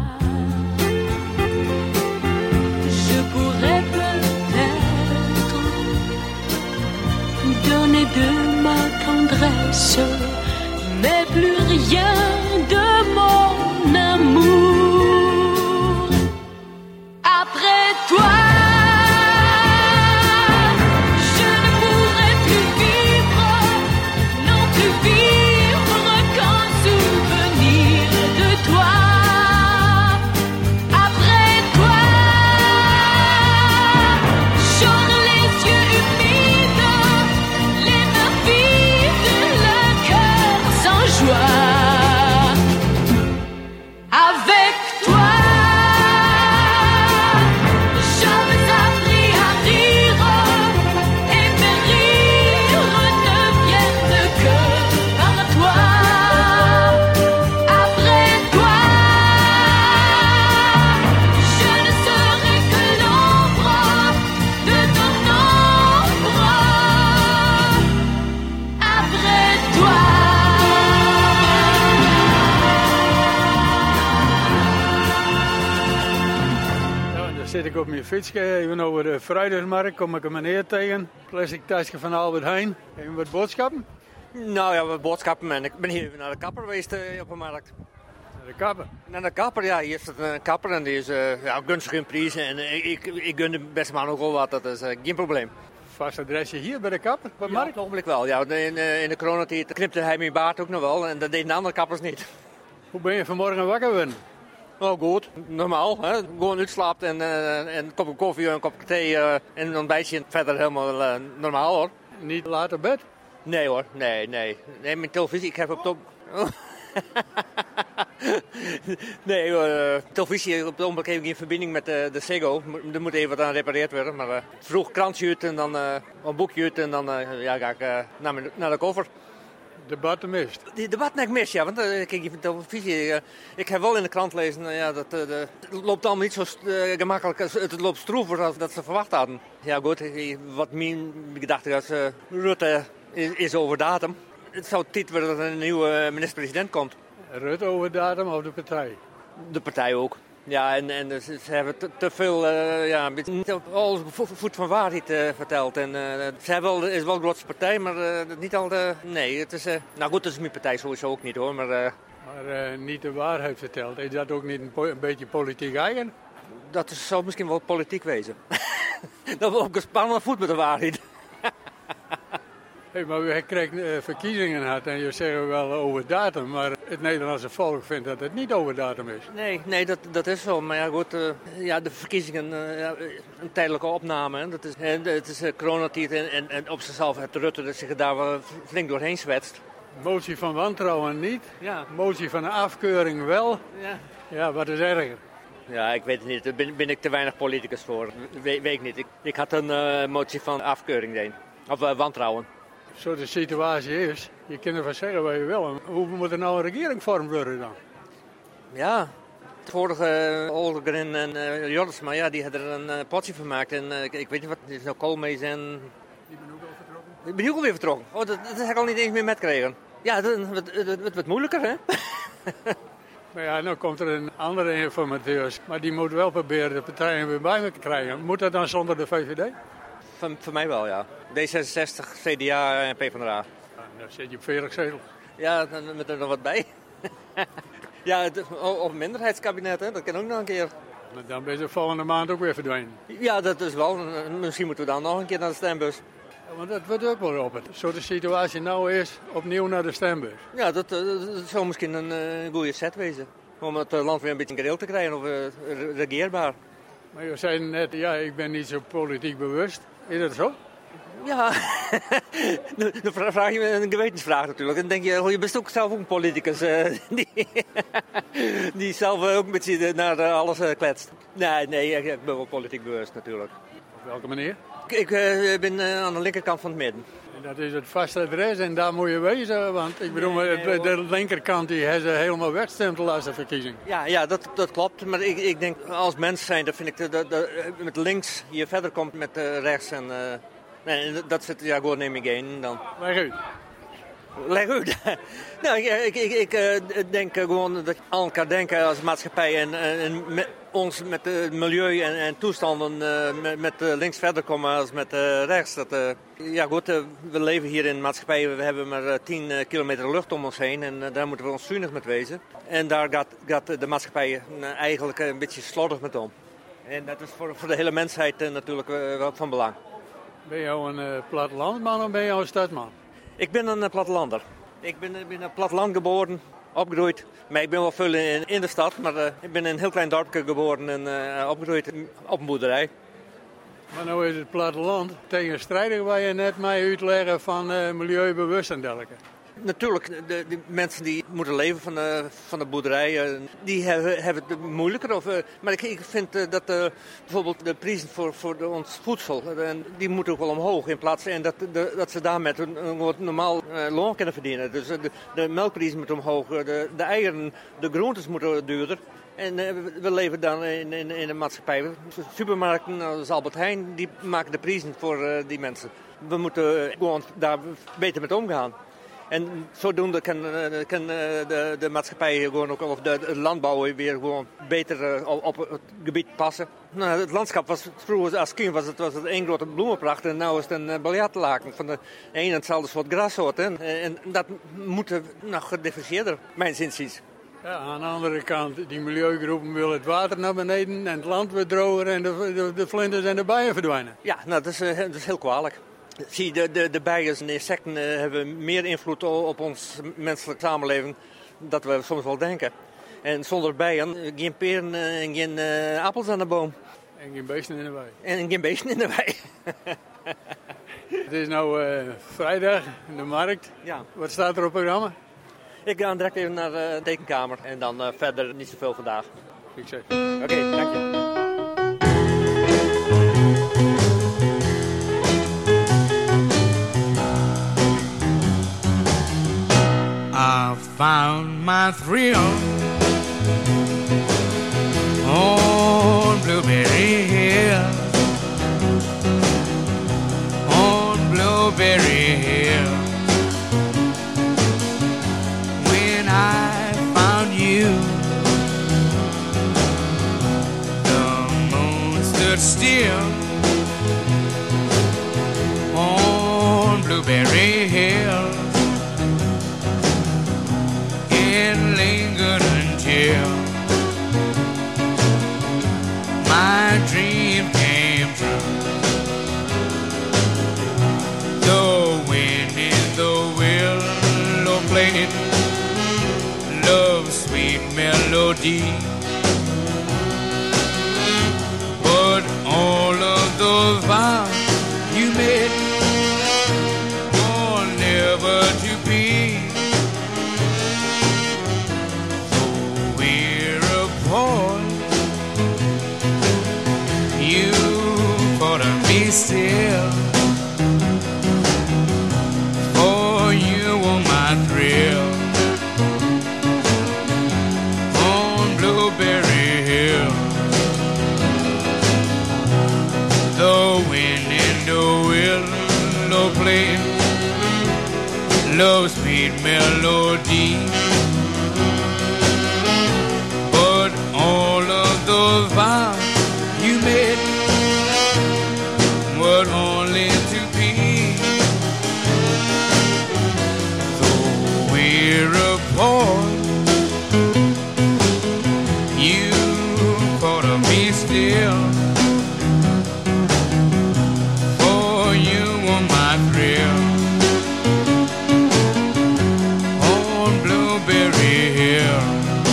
je pourrais peut-être donner de ma tendresse, mais plus rien de mon amour. Après toi, je ne pourrai plus vivre, non plus vivre qu'en souvenir de toi. Après toi, j'aurai les yeux humides, les mains vides, le cœur sans joie. Avec toi, j'avais appris à rire, et mes rires ne viennent que par toi. Après toi, je ne serai que l'ombre de ton ombre. Après toi. Ja, dan zit ik op mijn fietsje. Even over de Vrijdagmarkt kom ik een meneer tegen. Plastic tasje van Albert Heijn. Even wat boodschappen. Nou ja, wat boodschappen. En ik ben hier even naar de kapper geweest op de markt. Naar de kapper. Naar de kapper, ja. Hier is een kapper en die is gunstig in prijzen. En ik gun de beste man ook wel wat, dat is geen probleem. Vast adresje hier bij de kapper, bij de Ja, markt. op het ogenblik wel. Ja, in de coronatijd knipte hij mijn baard ook nog wel. En dat deden de andere kappers niet. Hoe ben je vanmorgen wakker geworden? Nou goed, normaal. Hè? Gewoon uitslaapt en een kopje koffie en een kopje thee en een ontbijtje. Verder helemaal normaal hoor. Niet later bed? Nee hoor, nee. Nee, mijn televisie, ik heb op de... Nee, televisie op het ogenblik heb ik geen verbinding met de Ziggo. Er moet even wat aan gerepareerd worden. Maar vroeg krantje uit en dan een boekje uit en dan ga ik naar de koffer. Debatten mist. Die debat heb ik mis, ja. Want kijk, je televisie. Ik heb wel in de krant lezen, dat het loopt allemaal niet zo gemakkelijk. Het loopt stroever als dat ze verwacht hadden. Ja goed, wat mijn gedachte was, Rutte is over datum. Het zou tijd worden dat er een nieuwe minister-president komt. Rutte over datum of de partij? De partij ook. Ja, en ze hebben te veel, een beetje niet op alles voet van waarheid verteld. En ze hebben wel, is wel een grootste partij, maar niet al de... Nee, het is... nou goed, dat is mijn partij sowieso ook niet hoor, maar... Maar niet de waarheid verteld. Is dat ook niet een beetje politiek eigen? Dat zou misschien wel politiek wezen. Dat we ook een spannende voet moeten waren. Hey, maar u krijgt verkiezingen gehad en je zegt wel over datum, maar het Nederlandse volk vindt dat het niet over datum is. Nee, dat is zo. Maar ja, goed, de verkiezingen, een tijdelijke opname. Hè. Het is coronatijd en op zichzelf heeft Rutte zich daar wel flink doorheen zwetst. Motie van wantrouwen niet, ja. Motie van afkeuring wel. Ja. Ja, wat is erger? Ja, ik weet het niet. Daar ben ik te weinig politicus voor. Weet ik niet. Ik had een motie van afkeuring deed. Of wantrouwen. Zo de situatie is, je kunt ervan zeggen wat je wil. Hoe moet er nou een regering vormd worden dan? Ja, de vorige Olgren en Jordsma, ja, die hadden er een potje van gemaakt. En ik weet niet wat, het is nou Koolmees en... Die ben ook al vertrokken? Ik ben ook alweer vertrokken. Oh, dat heb ik al niet eens meer metgekregen. Ja, het wordt moeilijker, hè? Maar ja, nu komt er een andere informateur, maar die moet wel proberen de partijen weer bij me te krijgen. Moet dat dan zonder de VVD? Voor mij wel, ja. D66, CDA en PvdA. Ja, dan zit je op 40 zetels. Ja, dan moet er nog wat bij. Ja, op een minderheidskabinet, hè, dat kan ook nog een keer. Maar dan ben je de volgende maand ook weer verdwenen. Ja, dat is wel. Misschien moeten we dan nog een keer naar de stembus. Ja, maar dat wordt ook wel op het. Zo de situatie nou is, opnieuw naar de stembus. Ja, dat zou misschien een goede set wezen. Om het land weer een beetje gedeeld te krijgen of regeerbaar. Maar je zei net, ja, ik ben niet zo politiek bewust. Is dat zo? Ja, dan vraag je me een gewetensvraag natuurlijk. En dan denk je, je bent ook zelf ook een politicus die zelf ook een beetje naar alles kletst. Nee, ik ben wel politiek bewust natuurlijk. Op welke manier? Ik ben aan de linkerkant van het midden. En dat is het vaste adres en daar moet je wezen, want ik bedoel, de linkerkant die heeft ze helemaal weggestemd de laatste verkiezing. Ja, dat klopt. Maar ik denk, als mens zijn, dan vind ik dat met links je verder komt met rechts en... Nee, dat zit ja gewoon neem ik in dan. Leg uit. Nou, ik denk gewoon dat we aan elkaar denken als maatschappij en ons met het milieu en toestanden met links verder komen als met rechts. Ja goed, we leven hier in een maatschappij, we hebben maar 10 kilometer lucht om ons heen en daar moeten we ons zuinig met wezen. En daar gaat de maatschappij eigenlijk een beetje slordig met om. En dat is voor de hele mensheid natuurlijk wel van belang. Ben je een plattelandman of ben je een stadman? Ik ben een plattelander. Ik ben in het platteland geboren, opgegroeid. Maar ik ben wel veel in de stad, maar ik ben in een heel klein dorpje geboren en opgegroeid op een boerderij. Maar nou is het platteland tegenstrijdig waar je net mij uitleggen van milieubewust en dergelijke. Natuurlijk, de mensen die moeten leven van de boerderij, die hebben het moeilijker. Maar ik vind dat bijvoorbeeld de prijzen voor ons voedsel, die moeten ook wel omhoog. In plaats en dat ze daarmee een normaal loon kunnen verdienen. Dus de melkprijzen moeten omhoog, de eieren, de groentes moeten duurder. En we leven dan in de maatschappij. Supermarkten als Albert Heijn, die maken de prijzen voor die mensen. We moeten gewoon daar beter mee omgaan. En zodoende kan de maatschappij gewoon ook, of de landbouw weer gewoon beter op het gebied passen. Nou, het landschap was vroeger als kind was het één grote bloemenpracht en nu is het een biljartenlaken van de een en hetzelfde soort grassoort. En dat moet nog gedifferentieerder, mijns inziens. Ja, aan de andere kant, die milieugroepen willen het water naar beneden en het land weer droger en de vlinders en de bijen verdwijnen. Ja, nou, dat is heel kwalijk. Zie, de bijen en de insecten hebben meer invloed op ons menselijk samenleving dan we soms wel denken. En zonder bijen geen peren en geen appels aan de boom. En geen beesten in de wei. En geen beesten in de wei. Het is nu vrijdag in de markt. Ja. Wat staat er op het programma? Ik ga direct even naar de tekenkamer en dan verder niet zoveel vandaag. Succes. Oké, dank je. I found my thrill on Blueberry Hill, on Blueberry Hill. When I found you, the moon stood still on Blueberry Hill. And lingered until my melody. But all of those vows you made are never to be. So we're apart. You thought of me still. For you were my thrill. On Blueberry Hill. The wind and the willow play love's sweet melody. But all of those vows you made were only to be. So we're apart. You thought of me still. For you were my thrill. On Blueberry Hill.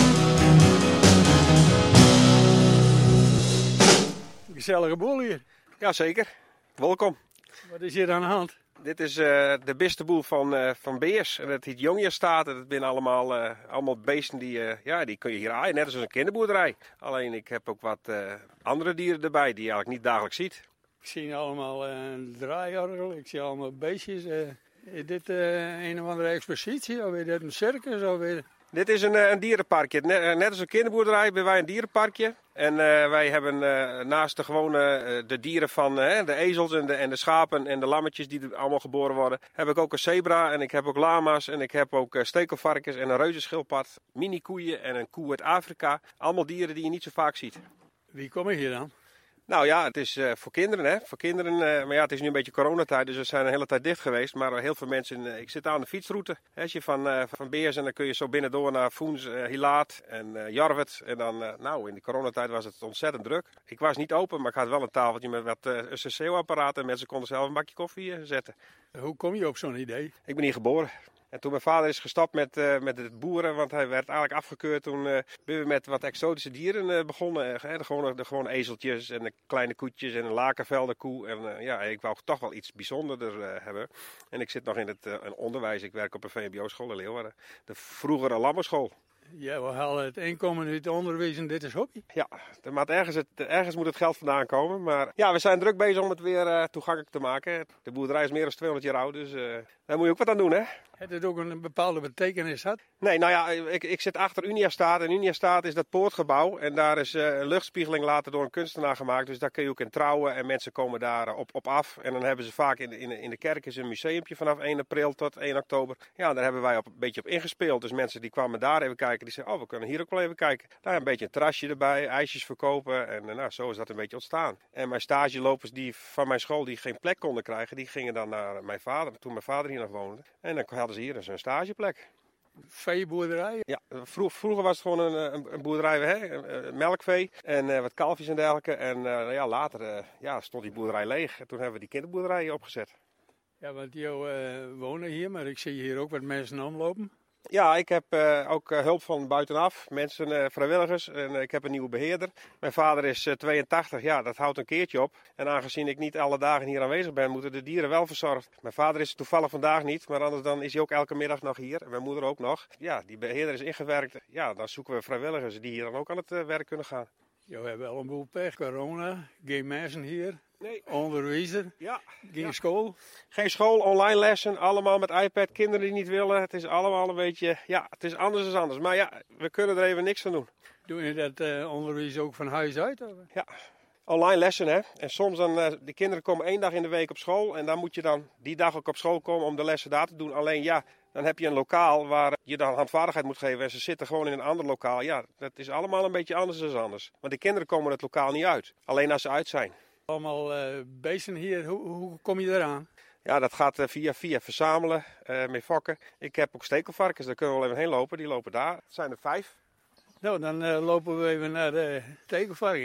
Gezellige boel hier. Jazeker, welkom. Wat is hier aan de hand? Dit is de beste boel van beers. En dat heet Jongjesstaat. En dat zijn allemaal beesten die kun je hier aaien, net als een kinderboerderij. Alleen ik heb ook wat andere dieren erbij die je eigenlijk niet dagelijks ziet. Ik zie allemaal een draaiorgel, ik zie allemaal beestjes. Is dit een of andere expositie? Of is dit een circus? Dit is een dierenparkje. Net als een kinderboerderij hebben wij een dierenparkje. En wij hebben naast de gewone de dieren van de ezels en de schapen en de lammetjes die allemaal geboren worden, heb ik ook een zebra en ik heb ook lama's en ik heb ook stekelvarkens en een reuzenschildpad, mini-koeien en een koe uit Afrika. Allemaal dieren die je niet zo vaak ziet. Wie kom ik hier dan? Nou ja, het is voor kinderen, hè. Voor kinderen, maar ja, het is nu een beetje coronatijd, dus we zijn een hele tijd dicht geweest. Maar heel veel mensen, ik zit aan de fietsroute. Hè, als je van Beers en dan kun je zo binnendoor naar Foens, Hilaat en Jarwert. En dan, in de coronatijd was het ontzettend druk. Ik was niet open, maar ik had wel een tafeltje met wat SSCO-apparaten en mensen konden zelf een bakje koffie zetten. Hoe kom je op zo'n idee? Ik ben hier geboren. En toen mijn vader is gestapt met het boeren, want hij werd eigenlijk afgekeurd toen we met wat exotische dieren begonnen. De gewone ezeltjes en de kleine koetjes en een lakenvelderkoe. En ik wou toch wel iets bijzonderder hebben. En ik zit nog in het onderwijs. Ik werk op een VMBO-school in Leeuwarden. De vroegere Lammerschool. Ja, we halen het inkomen uit het onderwijs en dit is hobby. Ja, maar ergens moet het geld vandaan komen. Maar ja, we zijn druk bezig om het weer toegankelijk te maken. De boerderij is meer dan 200 jaar oud, dus daar moet je ook wat aan doen, hè? Heeft het ook een bepaalde betekenis had? Nee, nou ja, ik zit achter Uniastaat. En Uniastaat is dat poortgebouw. En daar is een luchtspiegeling later door een kunstenaar gemaakt. Dus daar kun je ook in trouwen. En mensen komen daar op af. En dan hebben ze vaak in de kerk is een museumpje vanaf 1 april tot 1 oktober. Ja, daar hebben wij een beetje op ingespeeld. Dus mensen die kwamen daar even kijken. Die zeiden, we kunnen hier ook wel even kijken. Daar een beetje een terrasje erbij, ijsjes verkopen. En zo is dat een beetje ontstaan. En mijn stagelopers die van mijn school die geen plek konden krijgen, die gingen dan naar mijn vader, toen mijn vader hier nog woonde. En dan hadden ze hier dus een stageplek. Veeboerderij? Ja, vroeger was het gewoon een boerderij, melkvee en wat kalfjes en dergelijke. En later stond die boerderij leeg. En toen hebben we die kinderboerderij hier opgezet. Ja, want jullie wonen hier, maar ik zie hier ook wat mensen omlopen. Ja, ik heb ook hulp van buitenaf, mensen, vrijwilligers en ik heb een nieuwe beheerder. Mijn vader is 82, ja dat houdt een keertje op. En aangezien ik niet alle dagen hier aanwezig ben, moeten de dieren wel verzorgd. Mijn vader is toevallig vandaag niet, maar anders dan is hij ook elke middag nog hier. En mijn moeder ook nog. Ja, die beheerder is ingewerkt. Ja, dan zoeken we vrijwilligers die hier dan ook aan het werk kunnen gaan. Je hebt wel een boel pech, corona, geen mensen hier. Nee. Onderwijzer? Ja. Geen school? Geen school, online lessen, allemaal met iPad, kinderen die niet willen. Het is allemaal een beetje, het is anders dan anders. Maar ja, we kunnen er even niks aan doen. Doe je dat onderwijs ook van huis uit? Of? Ja, online lessen hè. En soms dan, de kinderen komen 1 dag in de week op school. En dan moet je dan die dag ook op school komen om de lessen daar te doen. Alleen dan heb je een lokaal waar je dan handvaardigheid moet geven. En ze zitten gewoon in een ander lokaal. Ja, dat is allemaal een beetje anders dan anders. Want de kinderen komen het lokaal niet uit. Alleen als ze uit zijn. Allemaal beesten hier, hoe kom je eraan? Ja, dat gaat via verzamelen, met fokken. Ik heb ook stekelvarkens, daar kunnen we wel even heen lopen. Die lopen daar. Het zijn er 5. Nou, dan lopen we even naar de stekelvarken.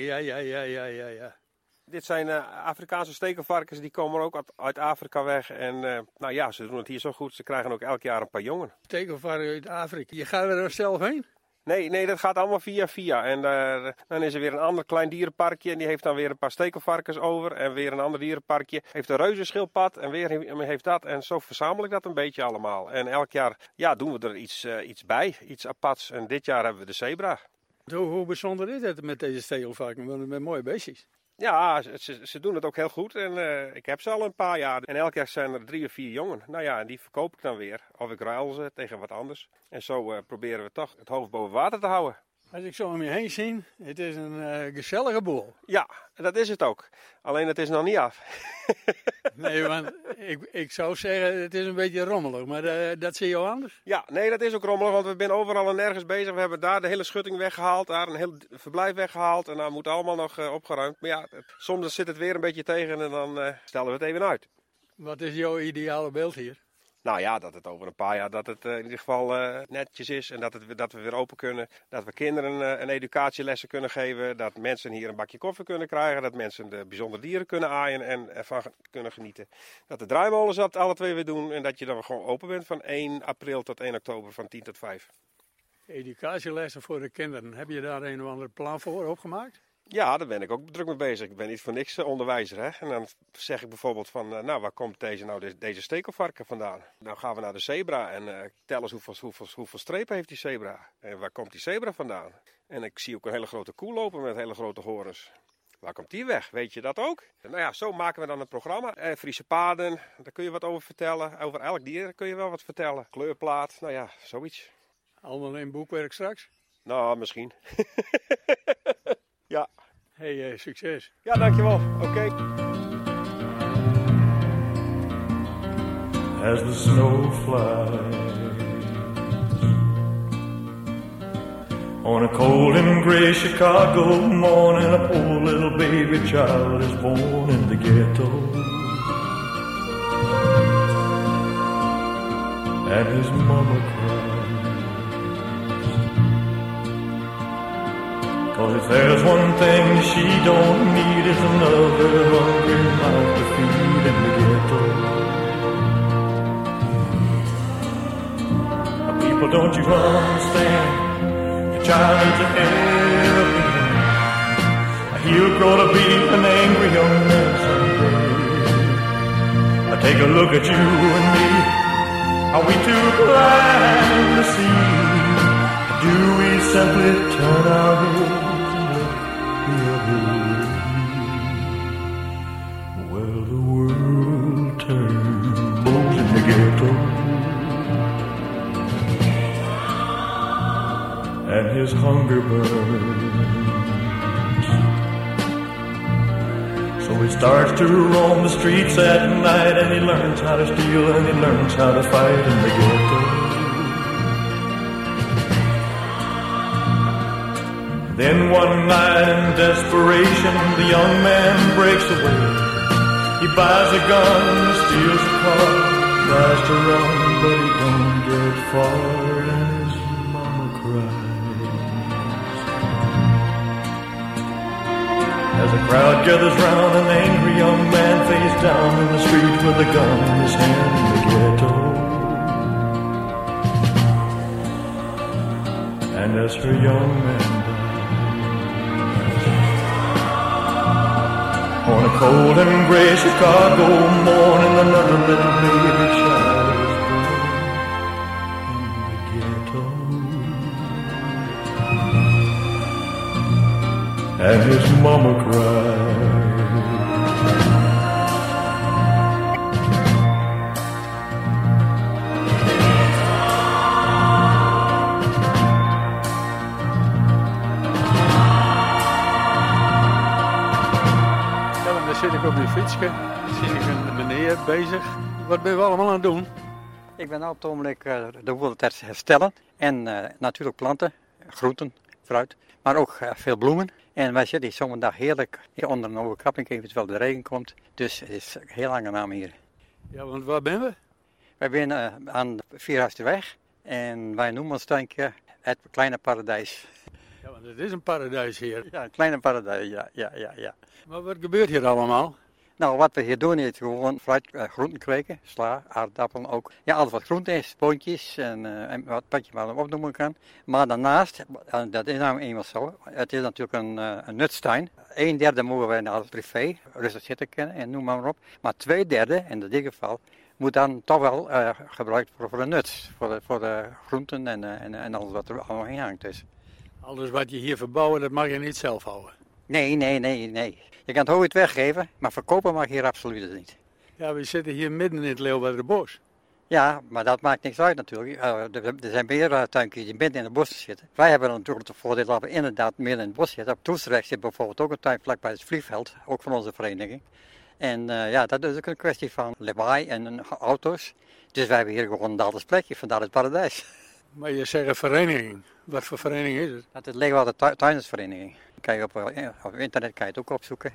Ja. Dit zijn Afrikaanse stekelvarkens, die komen ook uit Afrika weg. En ze doen het hier zo goed. Ze krijgen ook elk jaar een paar jongen. Stekelvarken uit Afrika. Je gaat er zelf heen? Nee, dat gaat allemaal via. En dan is er weer een ander klein dierenparkje en die heeft dan weer een paar stekelvarkens over. En weer een ander dierenparkje heeft een reuzenschildpad en weer heeft dat. En zo verzamel ik dat een beetje allemaal. En elk jaar doen we er iets bij, iets aparts. En dit jaar hebben we de zebra. Hoe bijzonder is het met deze stekelvarken? Met mooie beestjes. Ja, ze doen het ook heel goed en ik heb ze al een paar jaar. En elk jaar zijn er 3 of 4 jongen. Nou ja, en die verkoop ik dan weer. Of ik ruil ze tegen wat anders. En zo proberen we toch het hoofd boven water te houden. Als ik zo om je heen zie, het is een gezellige boel. Ja, dat is het ook. Alleen het is nog niet af. Nee, want ik zou zeggen, het is een beetje rommelig, maar dat zie je al anders? Ja, nee, dat is ook rommelig, want we zijn overal en nergens bezig. We hebben daar de hele schutting weggehaald, daar een heel verblijf weggehaald. En dan moet allemaal nog opgeruimd. Maar ja, soms zit het weer een beetje tegen en dan stellen we het even uit. Wat is jouw ideale beeld hier? Nou ja, dat het over een paar jaar dat het in ieder geval netjes is en dat we weer open kunnen. Dat we kinderen een educatielessen kunnen geven. Dat mensen hier een bakje koffie kunnen krijgen. Dat mensen de bijzondere dieren kunnen aaien en ervan kunnen genieten. Dat de draaimolens dat alle 2 weer doen en dat je dan gewoon open bent van 1 april tot 1 oktober van 10 tot 5. Educatielessen voor de kinderen. Heb je daar een of ander plan voor opgemaakt? Ja, daar ben ik ook druk mee bezig. Ik ben niet voor niks onderwijzer. Hè? En dan zeg ik bijvoorbeeld van, waar komt deze stekelvarken vandaan? Dan gaan we naar de zebra en tel eens hoeveel strepen heeft die zebra. En waar komt die zebra vandaan? En ik zie ook een hele grote koe lopen met hele grote horens. Waar komt die weg? Weet je dat ook? Nou ja, zo maken we dan een programma. Friese paden, daar kun je wat over vertellen. Over elk dier kun je wel wat vertellen. Kleurplaat, nou ja, zoiets. Allemaal in boekwerk straks? Nou, misschien. Ja. Hey, succes. Ja, dankjewel. Oké. As the snow flies on a cold and gray Chicago morning, a poor little baby child is born in the ghetto, and his mama cries. 'Cause if there's one thing she don't need is another hungry mouth to feed in the ghetto. People, don't you understand? Your child needs a helping. He'll grow to be an angry young man someday. I take a look at you and me. Are we too blind to see? Do we simply turn our heads? Well, the world turns in the ghetto, and his hunger burns. So he starts to roam the streets at night, and he learns how to steal, and he learns how to fight in the ghetto. Then one night in desperation, the young man breaks away. He buys a gun, steals a car, tries to run, but he don't get far, and his mama cries. As a crowd gathers round, an angry young man face down in the street with a gun in his hand in the ghetto. And as her young man on a cold and gray Chicago morning, another little baby child is born in the ghetto, and his mama cried. Zit ik op die fietsje, zie ik een meneer bezig. Wat ben je allemaal aan het doen? Ik ben op het ogenblik de boel te herstellen. En natuurlijk planten, groenten, fruit, maar ook veel bloemen. En wij zitten hier zomerdag heerlijk onder een overkapping, eventueel de regen komt. Dus het is heel aangenaam hier. Ja, want waar ben we? Wij zijn aan de Vierhuisterweg en wij noemen ons tuintje het kleine paradijs. Ja, want het is een paradijs hier. Ja, een kleine paradijs, ja. Maar wat gebeurt hier allemaal? Nou, wat we hier doen is gewoon fruit, groenten kweken, sla, aardappelen ook. Ja, alles wat groente is, spoontjes en wat je maar opnoemen kan. Maar daarnaast, dat is nou eenmaal zo, het is natuurlijk een nutstuin. 1/3 mogen wij als privé rustig zitten kennen en noem maar op. Maar 2/3, in dit geval, moet dan toch wel gebruikt worden voor de nut. Voor de groenten en alles wat er allemaal in hangt. Dus. Alles wat je hier verbouwen, dat mag je niet zelf houden. Nee. Je kan het hooguit weggeven, maar verkopen mag hier absoluut niet. Ja, we zitten hier midden in het Leeuwardenbos. Ja, maar dat maakt niks uit natuurlijk. Er zijn meer tuinkjes die midden in het bos zitten. Wij hebben natuurlijk het voordeel dat we inderdaad midden in het bos zitten. Op Toestrecht zit bijvoorbeeld ook een tuin vlakbij het vliegveld, ook van onze vereniging. En dat is ook een kwestie van lawaai en auto's. Dus wij hebben hier gewoon een dalders plekje, vandaar het paradijs. Maar je zegt een vereniging. Wat voor vereniging is het? Dat is Leeuwarden Tuindersvereniging. Kan je op internet kan je het ook opzoeken.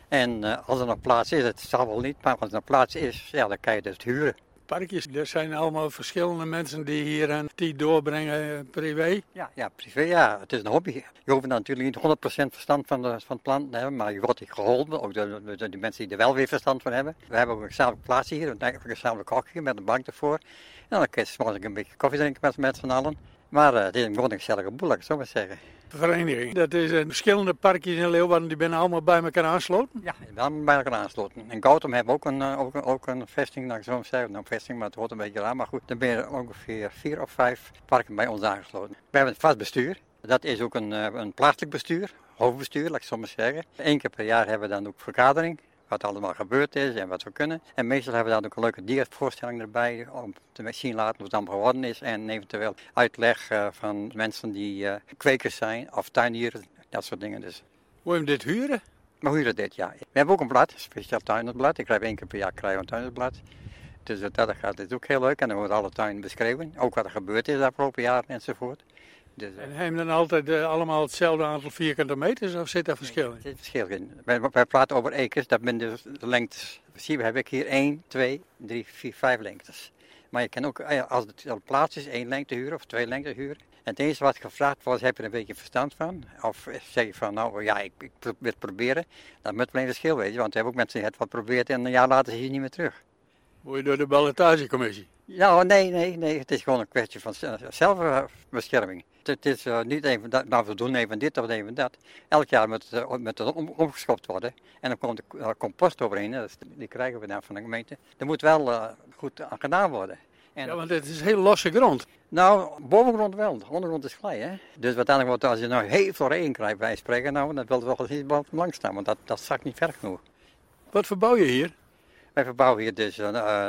En als er nog plaats is, het zal wel niet, maar als er nog plaats is, ja, dan kan je dus het huren. Parkjes, er zijn allemaal verschillende mensen die hier een tijd doorbrengen privé. Ja, privé, ja. Het is een hobby. Je hoeft natuurlijk niet 100% verstand van planten te hebben, maar je wordt geholpen, ook de mensen die er wel weer verstand van hebben. We hebben ook een gezamenlijk plaatsje hier, een gezamenlijk hokje met een bank ervoor. En dan kun je s'morgens een beetje koffie drinken met z'n allen. Maar het is gewoon een gezellige boel, laat ik het zo maar zeggen. Vereniging, dat is verschillende parkjes in Leeuwarden, die zijn allemaal bij elkaar aansloten? Ja, die zijn allemaal bij elkaar aansloten. In Gautum hebben we ook een vesting, laat ik zo maar zeggen. Nou, een vesting, maar het hoort een beetje aan. Maar goed, dan ben je ongeveer 4 of 5 parken bij ons aangesloten. We hebben een vast bestuur. Dat is ook een plaatselijk bestuur, hoofdbestuur, laat ik zo maar zeggen. 1 keer per jaar hebben we dan ook vergadering. Wat allemaal gebeurd is en wat we kunnen. En meestal hebben we dan ook een leuke diervoorstelling erbij om te zien laten hoe het allemaal geworden is. En eventueel uitleg van mensen die kwekers zijn of tuinieren, dat soort dingen dus. Wil je dit huren? We huren dit, ja. We hebben ook een blad, een speciaal tuinersblad. Ik krijg 1 keer per jaar een tuinersblad. Dus dat gaat ook heel leuk en dan wordt alle tuinen beschreven. Ook wat er gebeurd is de afgelopen jaren enzovoort. Dus, en hebben dan altijd allemaal hetzelfde aantal vierkante meters of zit daar verschil in? Er zit verschil in. Wij praten over ekers, dat zijn dus de lengtes. Zie je, heb ik hier 1, 2, 3, 4, 5 lengtes. Maar je kan ook, als het op plaats is, 1 lengte huren of 2 lengte huren. En het eerste wat gevraagd wordt, heb je er een beetje verstand van? Of zeg je van, nou ja, ik wil het proberen. Dat moet wel een verschil weten, want we hebben ook mensen die het wat probeert en een jaar later zie je niet meer terug. Word je door de ballotagecommissie? Ja, nee. Het is gewoon een kwestie van zelfbescherming. Het is niet even dat, nou we doen even dit of even dat. Elk jaar moet het omgeschopt worden. En dan komt de compost overheen, die krijgen we dan van de gemeente. Er moet wel goed aan gedaan worden. En ja, want het is heel losse grond. Nou, bovengrond wel, de ondergrond is klei, hè. Dus wat wordt als je nou heel veel regen krijgt bij spreken, nou, dan wil het wel eens lang staan, want dat zakt niet ver genoeg. Wat verbouw je hier? Wij verbouwen hier dus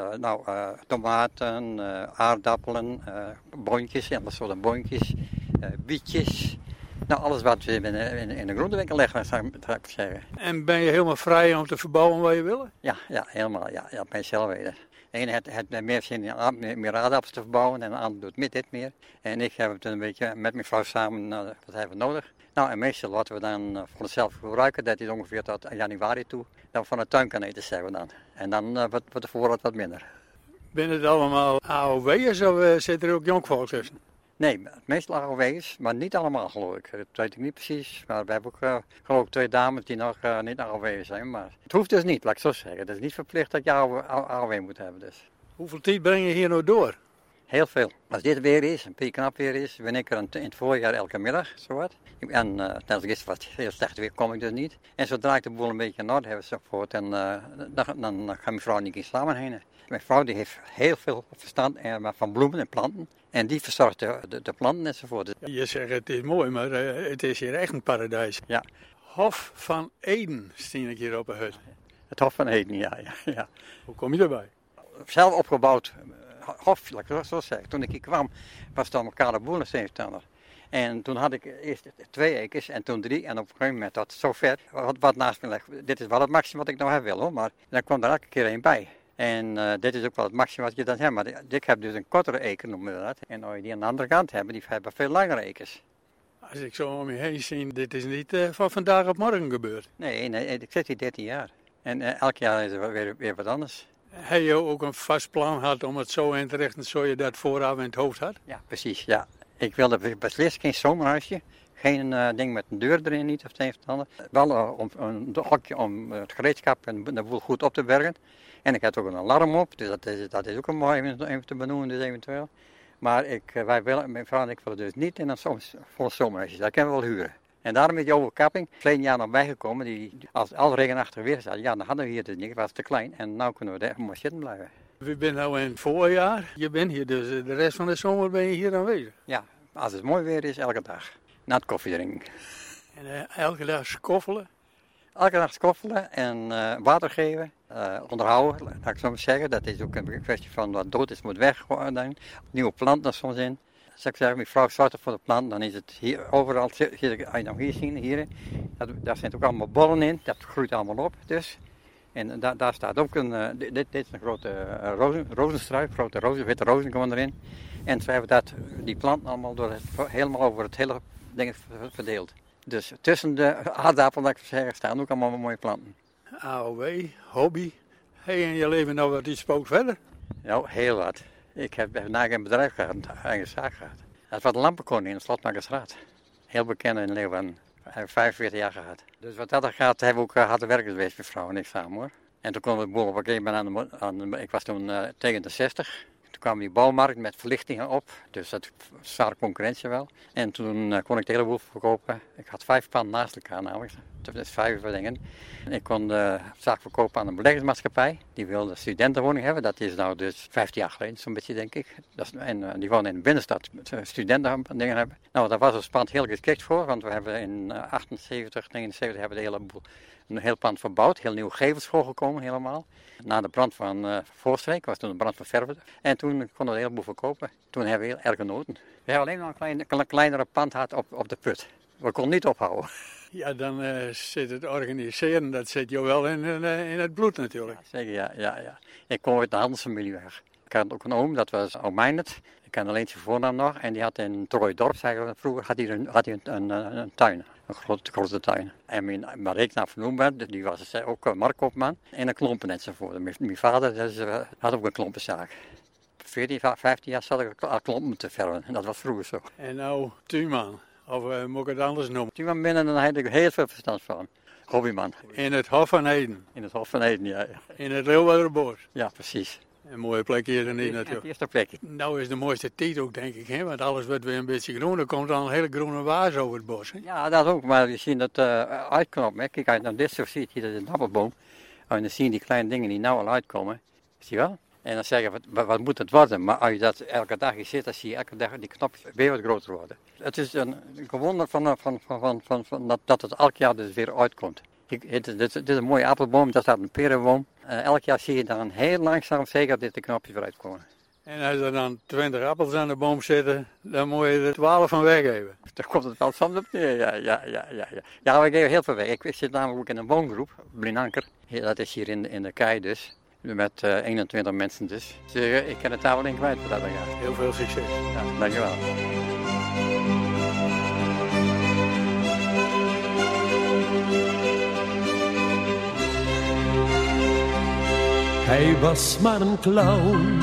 tomaten, aardappelen, boontjes, en dat soort boontjes, bietjes. Nou, alles wat we in de groentewinkel leggen, zou ik zeggen. En ben je helemaal vrij om te verbouwen wat je wil? Ja, helemaal. Ja, bij zelf weten. De ene heeft meer zin in meer aardappels te verbouwen en de ander doet met dit meer. En ik heb het een beetje met mijn vrouw samen, wat hebben we nodig? Nou, en meestal laten we dan voor onszelf gebruiken, dat is ongeveer tot januari toe, dat we van de tuin kan eten, zeggen we dan. En dan wordt de voorraad wat minder. Ben het allemaal AOW'ers of zit er ook jongvolk tussen? Nee, meestal AOW'ers, maar niet allemaal geloof ik. Dat weet ik niet precies, maar we hebben ook geloof ik 2 dames die nog niet AOW'ers zijn. Maar het hoeft dus niet, laat ik zo zeggen. Het is niet verplicht dat je AOW moet hebben dus. Hoeveel tijd breng je hier nou door? Heel veel. Als dit weer is, een beetje knap weer is, ben ik er in het voorjaar elke middag, zowat. En net als gisteren was het heel slecht weer, kom ik dus niet. En zodra ik de boel een beetje in orde heb, enzovoort, en dan gaat mijn vrouw niet in slapen heen. Mijn vrouw die heeft heel veel verstand van bloemen en planten. En die verzorgt de planten enzovoort. Je zegt het is mooi, maar het is hier echt een paradijs. Ja. Hof van Eden zie ik hier op een hut. Het Hof van Eden, ja. Hoe kom je erbij? Zelf opgebouwd hof, laat ik zo zeggen. Toen ik hier kwam, was het al elkaar de boerensteentanden. En toen had ik eerst 2 ekers en toen 3. En op een gegeven moment dat zo ver, wat naast me ligt. Dit is wel het maximum wat ik nou heb wil hoor, maar dan kwam er elke keer 1 bij. En dit is ook wel het maximum wat je dan hebt. Maar ik heb dus een kortere eker, noemen we dat. En als je die aan de andere kant hebben, die hebben veel langere ekers. Als ik zo om je heen zie, dit is niet van vandaag op morgen gebeurd. Nee, ik zit hier 13 jaar. En elk jaar is er weer wat anders. Heb je ook een vast plan gehad om het zo in te richten, zodat je dat vooraf in het hoofd had? Ja, precies, ja. Ik wilde beslist geen zomerhuisje. Geen ding met een deur erin, niet of het een of het ander. Wel een hokje om het gereedschap en de boel goed op te bergen. En ik had ook een alarm op, dus dat is ook een mooi even te benoemen dus eventueel. Maar mijn vrouw en ik willen dus niet in een vol zomerhuisje, dat kunnen we wel huren. En daarom is die overkapping verleden jaar nog bijgekomen. Als al regenachtig weer staat, ja, dan hadden we hier dus niet, het was te klein. En nu kunnen we daar mooi zitten blijven. We zijn nu in het voorjaar. Je bent hier dus de rest van de zomer ben je hier aanwezig? Ja, als het mooi weer is, elke dag. Na het koffie drinken. En elke dag schoffelen? Elke dag schoffelen en water geven, onderhouden, laat ik zo maar zeggen. Dat is ook een kwestie van wat dood is moet weg. Nieuwe planten soms in. Als ik zeg, mijn vrouw zorgt voor de planten, dan is het hier overal, als je nog hier ziet, hier, daar zijn ook allemaal bollen in, dat groeit allemaal op dus. En daar staat ook dit is een grote rozenstruik, grote witte rozen komen erin. En ze hebben die planten allemaal helemaal over het hele ding verdeeld. Dus tussen de aardappelen, laat ik zeggen, staan ook allemaal mooie planten. AOW, hobby. Hey, en je leven nou wat iets spookt verder? Nou, heel wat. Ik heb een bedrijf gehad, een eigen zaak gehad. Dat was de lampenkoning in de Slotmakkersstraat. Heel bekend in Leeuwarden. Hij heeft 45 jaar gehad. Dus wat dat gaat, hebben we ook harde werkers geweest, mijn vrouw en ik samen hoor. En toen kwamen we boven op een gegeven moment ik was toen tegen de 60. Toen kwam die bouwmarkt met verlichtingen op, dus dat was zware concurrentie wel. En toen kon ik de hele boel verkopen. Ik had 5 panden naast elkaar namelijk, dat is 5 dingen. En ik kon de zaak verkopen aan een beleggingsmaatschappij. Die wilde studentenwoning hebben, dat is nou dus 15 jaar geleden zo'n beetje denk ik. En die wonen in de binnenstad studentendingen hebben. Nou, daar was ons pand heel geschikt voor, want we hebben in 78, 79 hebben we een heel pand verbouwd, heel nieuwe gevels voorgekomen helemaal. Na de brand van Voorstreek was toen de brand van Verve. En toen konden we een heleboel verkopen. Toen hebben we heel erg genoten. We hebben alleen nog een kleinere pand gehad op de put. We konden niet ophouden. Ja, dan zit het organiseren, dat zit je wel in het bloed natuurlijk. Ja, zeker, ja. Ik kom uit de handelsfamilie weg. Ik had ook een oom, dat was oom Meijnert. Ik ken alleen zijn voornaam nog. En die had in Trooidorp, vroeger had hij een tuin. Een grote tuin. En waar ik naar vernoemd werd, die was ook marktkoopman. En een klompen enzovoort. Mijn vader had ook een klompenzaak. 14, 15 jaar zat ik al klompen te verven. En dat was vroeger zo. En nou tuinman, of moet ik het anders noemen? Tuinman binnen, dan had ik heel veel verstand van. Hobbyman. In het Hof van Eden? In het Hof van Eden, ja. In het Leeuwardenbos? Ja, precies. Een mooie plek hier en hier natuurlijk. Het eerste plekje. Nou is de mooiste tijd ook, denk ik, hè? Want alles wordt weer een beetje groen. Er komt dan een hele groene waas over het bos. Hè? Ja, dat ook, maar je ziet het uitknoppen. Kijk, als je naar dit zo ziet, hier is een appelboom. En dan zie je die kleine dingen die nou al uitkomen. Zie je wel? En dan zeg je, wat moet het worden? Maar als je dat elke dag zit, dan zie je elke dag die knopjes weer wat groter worden. Het is een wonder dat het elk jaar dus weer uitkomt. Dit is een mooie appelboom, dat staat een perenboom. Elk jaar zie je dan heel langzaam zeker dat de knopjes weer uitkomen. En als er dan 20 appels aan de boom zitten, dan moet je er 12 van weggeven. Daar komt het wel soms op neer, ja. Ja, we geven heel veel weg. Ik zit namelijk ook in een woongroep, Blinanker. Dat is hier in de kei dus. Met 21 mensen dus. Dus ik kan het daar wel in kwijt wat dat dan gaat. Heel veel succes. Ja, dankjewel. Hij was maar een clown,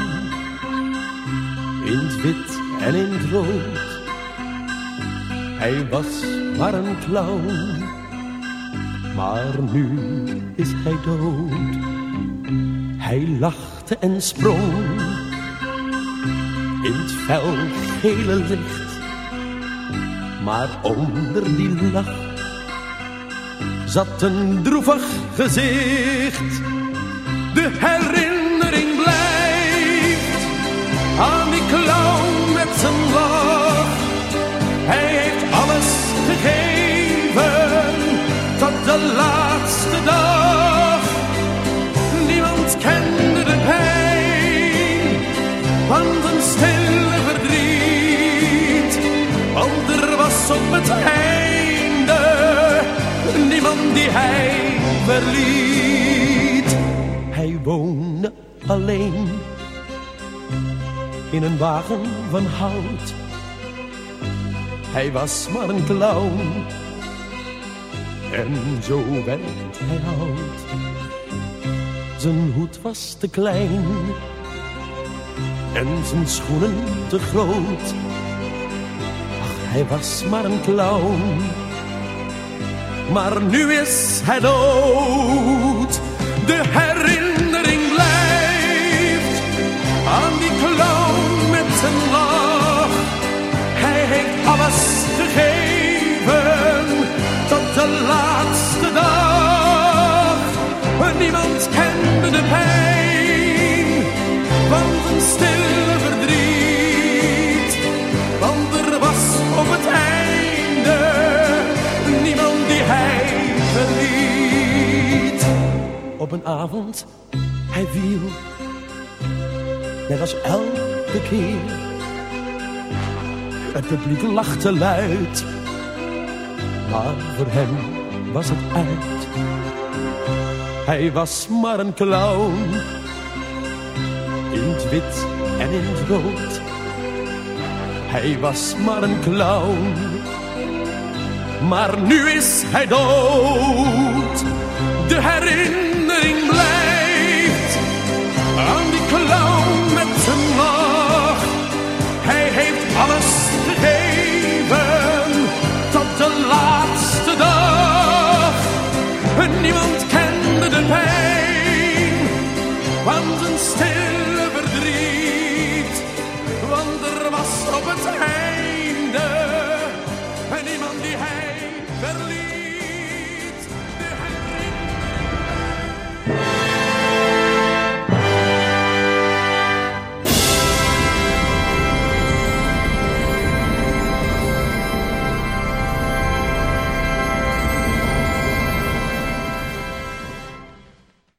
in het wit en in het rood. Hij was maar een clown, maar nu is hij dood. Hij lachte en sprong in het fel gele licht, maar onder die lach zat een droevig gezicht. De herinnering blijft aan die clown met zijn lach. Hij heeft alles gegeven tot de laatste dag. Niemand kende de pijn van zijn stille verdriet. Want er was op het einde niemand die hij verliet. Hij woonde alleen in een wagen van hout. Hij was maar een clown en zo werd hij oud. Zijn hoed was te klein en zijn schoenen te groot. Ach, hij was maar een clown. Maar nu is hij dood. De herinnering blijft aan die clown met zijn lach. Hij heeft alles gegeven tot de laatste dag. Niemand kende de pijn van zijn stille verdriet. Want er was op het einde niemand die hij verliet. Op een avond, hij viel, net als elke keer. Het publiek lachte luid, maar voor hem was het uit. Hij was maar een clown, in het wit en in het rood. Hij was maar een clown, maar nu is hij dood. De herinnering blijft aan die clown met zijn lach. Hij heeft alles gegeven tot de laatste dag. Niemand kende de pijn van zijn stille verdriet. Want er was op het einde niemand die hij verliet.